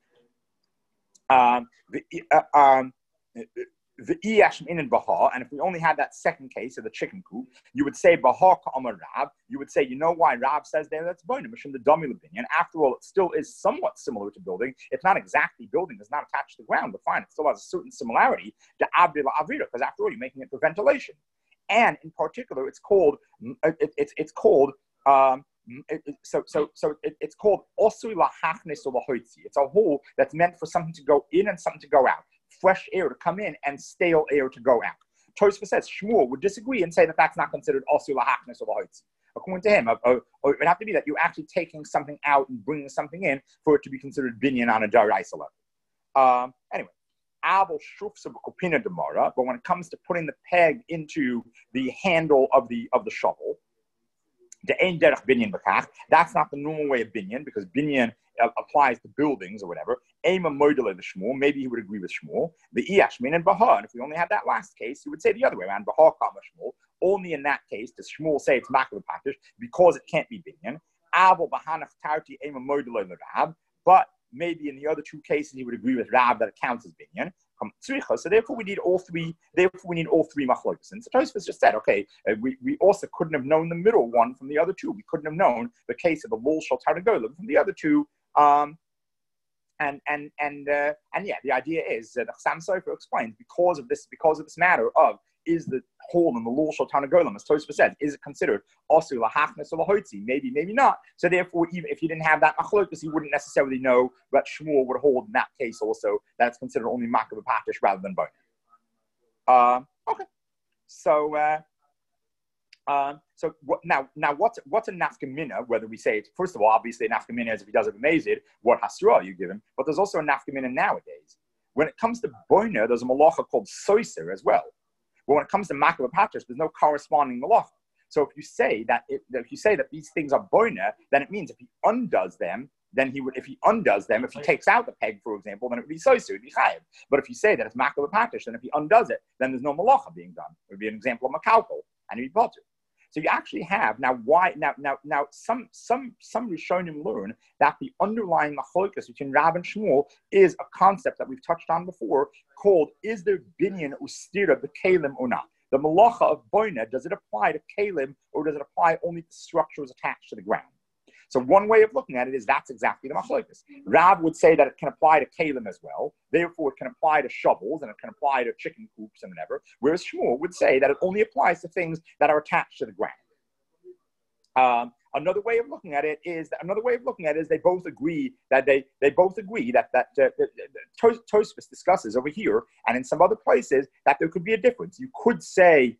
The Iyashmin and Baha, and if we only had that second case of the chicken coop, you would say Baha Ka'amar Rab. You would say, you know why Rab says there? That's Boina Mishum the Dami opinion. After all, it still is somewhat similar to building. It's not exactly building; it's not attached to the ground, but fine, it still has a certain similarity to Abdila Avira, because after all, you're making it for ventilation. And in particular, it's called it's called osui lahachnis or lahoitzi. It's a hole that's meant for something to go in and something to go out. Fresh air to come in and stale air to go out. Tosfos says Shmuel would disagree and say that that's not considered osui lahachnis or lahoitzi. According to him, it would have to be that you're actually taking something out and bringing something in for it to be considered binyan on a daraisa level. Anyway. But when it comes to putting the peg into the handle of the shovel, the ein derech binyan b'kach, that's not the normal way of binyan, because binyan applies to buildings or whatever. Ema modelay the Shmuel, maybe he would agree with Shmuel. The Iyashmin and Baha, and if we only had that last case, he would say the other way around. Baha kama Shmuel. Only in that case does Shmuel say it's makav patish because it can't be binyan. Avo b'hanach tarti ema modelay the Rab, but maybe in the other two cases he would agree with Rab that it counts as binyan. So therefore we need all three. Therefore we need all three machlokas. And so Tosfos just said, okay, we also couldn't have known the middle one from the other two. We couldn't have known the case of the lul shel tarnagolim from the other two. And yeah, the idea is that Chassam Sofer explains because of this matter of is the hole in the lul shel tarnagolim, as Tosfos says, is it considered osur lahachnes or lahoitzi? Maybe, maybe not. So therefore, even if you didn't have that machlokas, you wouldn't necessarily know that Shmuel would hold in that case also that it's considered only makav patish rather than bone. Okay, so So what's a nafkamina? Whether we say it, first of all, obviously a nafkamina is if he does it amazing, what hasra you give him, but there's also a nafkamina nowadays. When it comes to boina, there's a malacha called soiser as well. But when it comes to makabah patras, there's no corresponding malacha. So if you say that these things are boina, then it means if he undoes them, then he would. If he undoes them, if he takes out the peg, for example, then it would be soiser, it would be chayiv. But if you say that it's makabah patras, then if he undoes it, then there's no malacha being done. It would be an example of makalkal, and he'd be potter. So you actually have now some Rishonim learn that the underlying machlokas between Rav and Shmuel is a concept that we've touched on before called is there binyan ustira b'kelim or not? The malacha of boina, does it apply to kelim or does it apply only to structures attached to the ground? So one way of looking at it is that's exactly the machlokas. Rav would say that it can apply to kalim as well. Therefore, it can apply to shovels and it can apply to chicken coops and whatever. Whereas Shmuel would say that it only applies to things that are attached to the ground. Another way of looking at it is they both agree that Tosfos discusses over here and in some other places that there could be a difference. You could say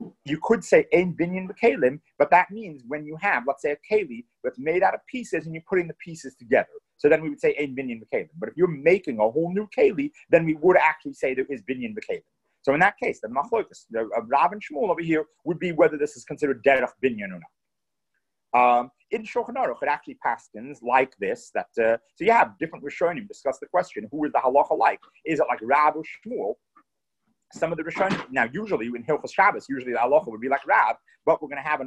ein binyan b'kelim, but that means when you have, let's say, a keli that's made out of pieces and you're putting the pieces together. So then we would say ein binyan b'kelim. But if you're making a whole new keli, then we would actually say there is binyan b'kelim. So in that case, the machlokas, the Rav and Shmuel over here would be whether this is considered derech binyan or not. In Shulchan Aruch, it actually paskins like this. So you have different Rishonim discuss the question: who is the halacha like? Is it like Rav or Shmuel? Some of the Rishonim, now usually in Hilchos Shabbos, usually the halacha would be like Rav, but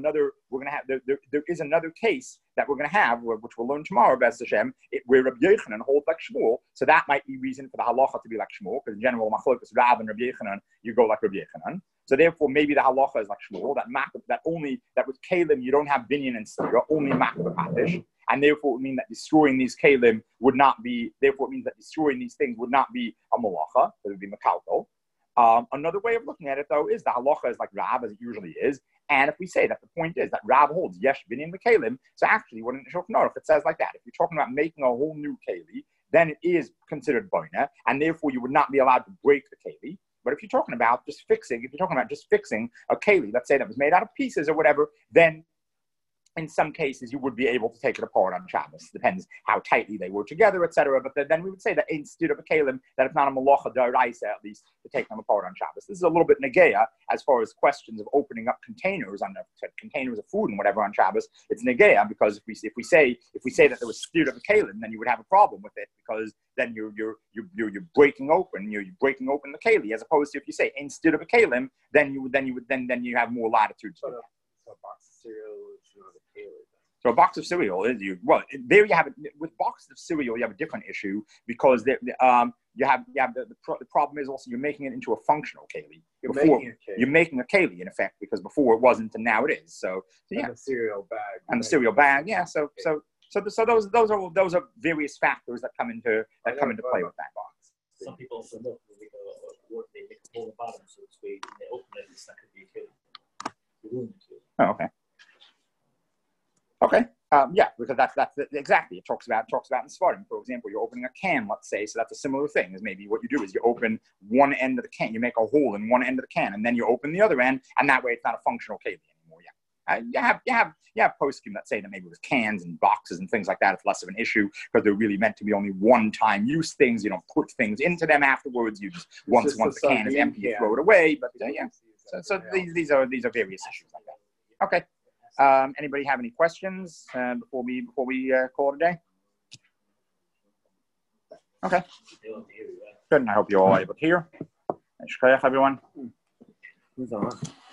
there is another case that we're going to have, which we'll learn tomorrow, B'ez Hashem, where Rabbi Yochanan holds like Shmuel, so that might be reason for the halacha to be like Shmuel, because in general, machlokas Rav and Rabbi Yochanan, you go like Rabbi Yochanan. So therefore, maybe the halacha is like Shmuel, that with kalim you don't have binyan and stira, only makabah patish, and therefore it would mean that destroying these kalim would not be. Therefore, it means that destroying these things would not be a malacha; it would be makalkal. Another way of looking at it, though, is the halacha is like Rav, as it usually is. And if we say that the point is that Rav holds yesh binyan b'kelim, so actually, what in Shulchan Aruch it says like that. If you're talking about making a whole new keli, then it is considered boina, and therefore you would not be allowed to break the keli. But if you're talking about just fixing a keli, let's say that was made out of pieces or whatever, then in some cases you would be able to take it apart on Shabbos. Depends how tightly they were together, etc. But then we would say that instead of a kelim, that it's not a malacha d'oraisa at least to take them apart on Shabbos. This is a little bit negeya as far as questions of opening up containers containers of food and whatever on Shabbos. It's negeya because if we say that there was instead of a kelim, then you would have a problem with it because then you're breaking open the keli, as opposed to if you say instead of a kelim, then you have more latitude to it. So a box of cereal is not a keli. So a box of cereal is there you have it. With boxes of cereal, you have a different issue because the problem is also you're making it into a functional keli. You're making a keli in effect because before it wasn't and now it is. So yeah. And the cereal bag. And the cereal bag, yeah. So those are various factors that come into play with that box. Some people also look they make a hole in the bottom, so it's way when they open it, it's not going to be a keli. Oh, okay. Okay. Yeah, because that's exactly. It talks about in Svarim, for example, you're opening a can, let's say, so that's a similar thing. Is maybe what you do is you open one end of the can, you make a hole in one end of the can, and then you open the other end, and that way it's not a functional keli anymore. Yeah. You have poskim that say that maybe with cans and boxes and things like that, it's less of an issue because they're really meant to be only one-time use things. You don't put things into them afterwards. You just once the can is empty, you throw it away. But yeah. So these are various issues like that. Okay. Anybody have any questions before we call it a day? Okay. Good. And I hope you're all able to hear. Everyone. Who's on?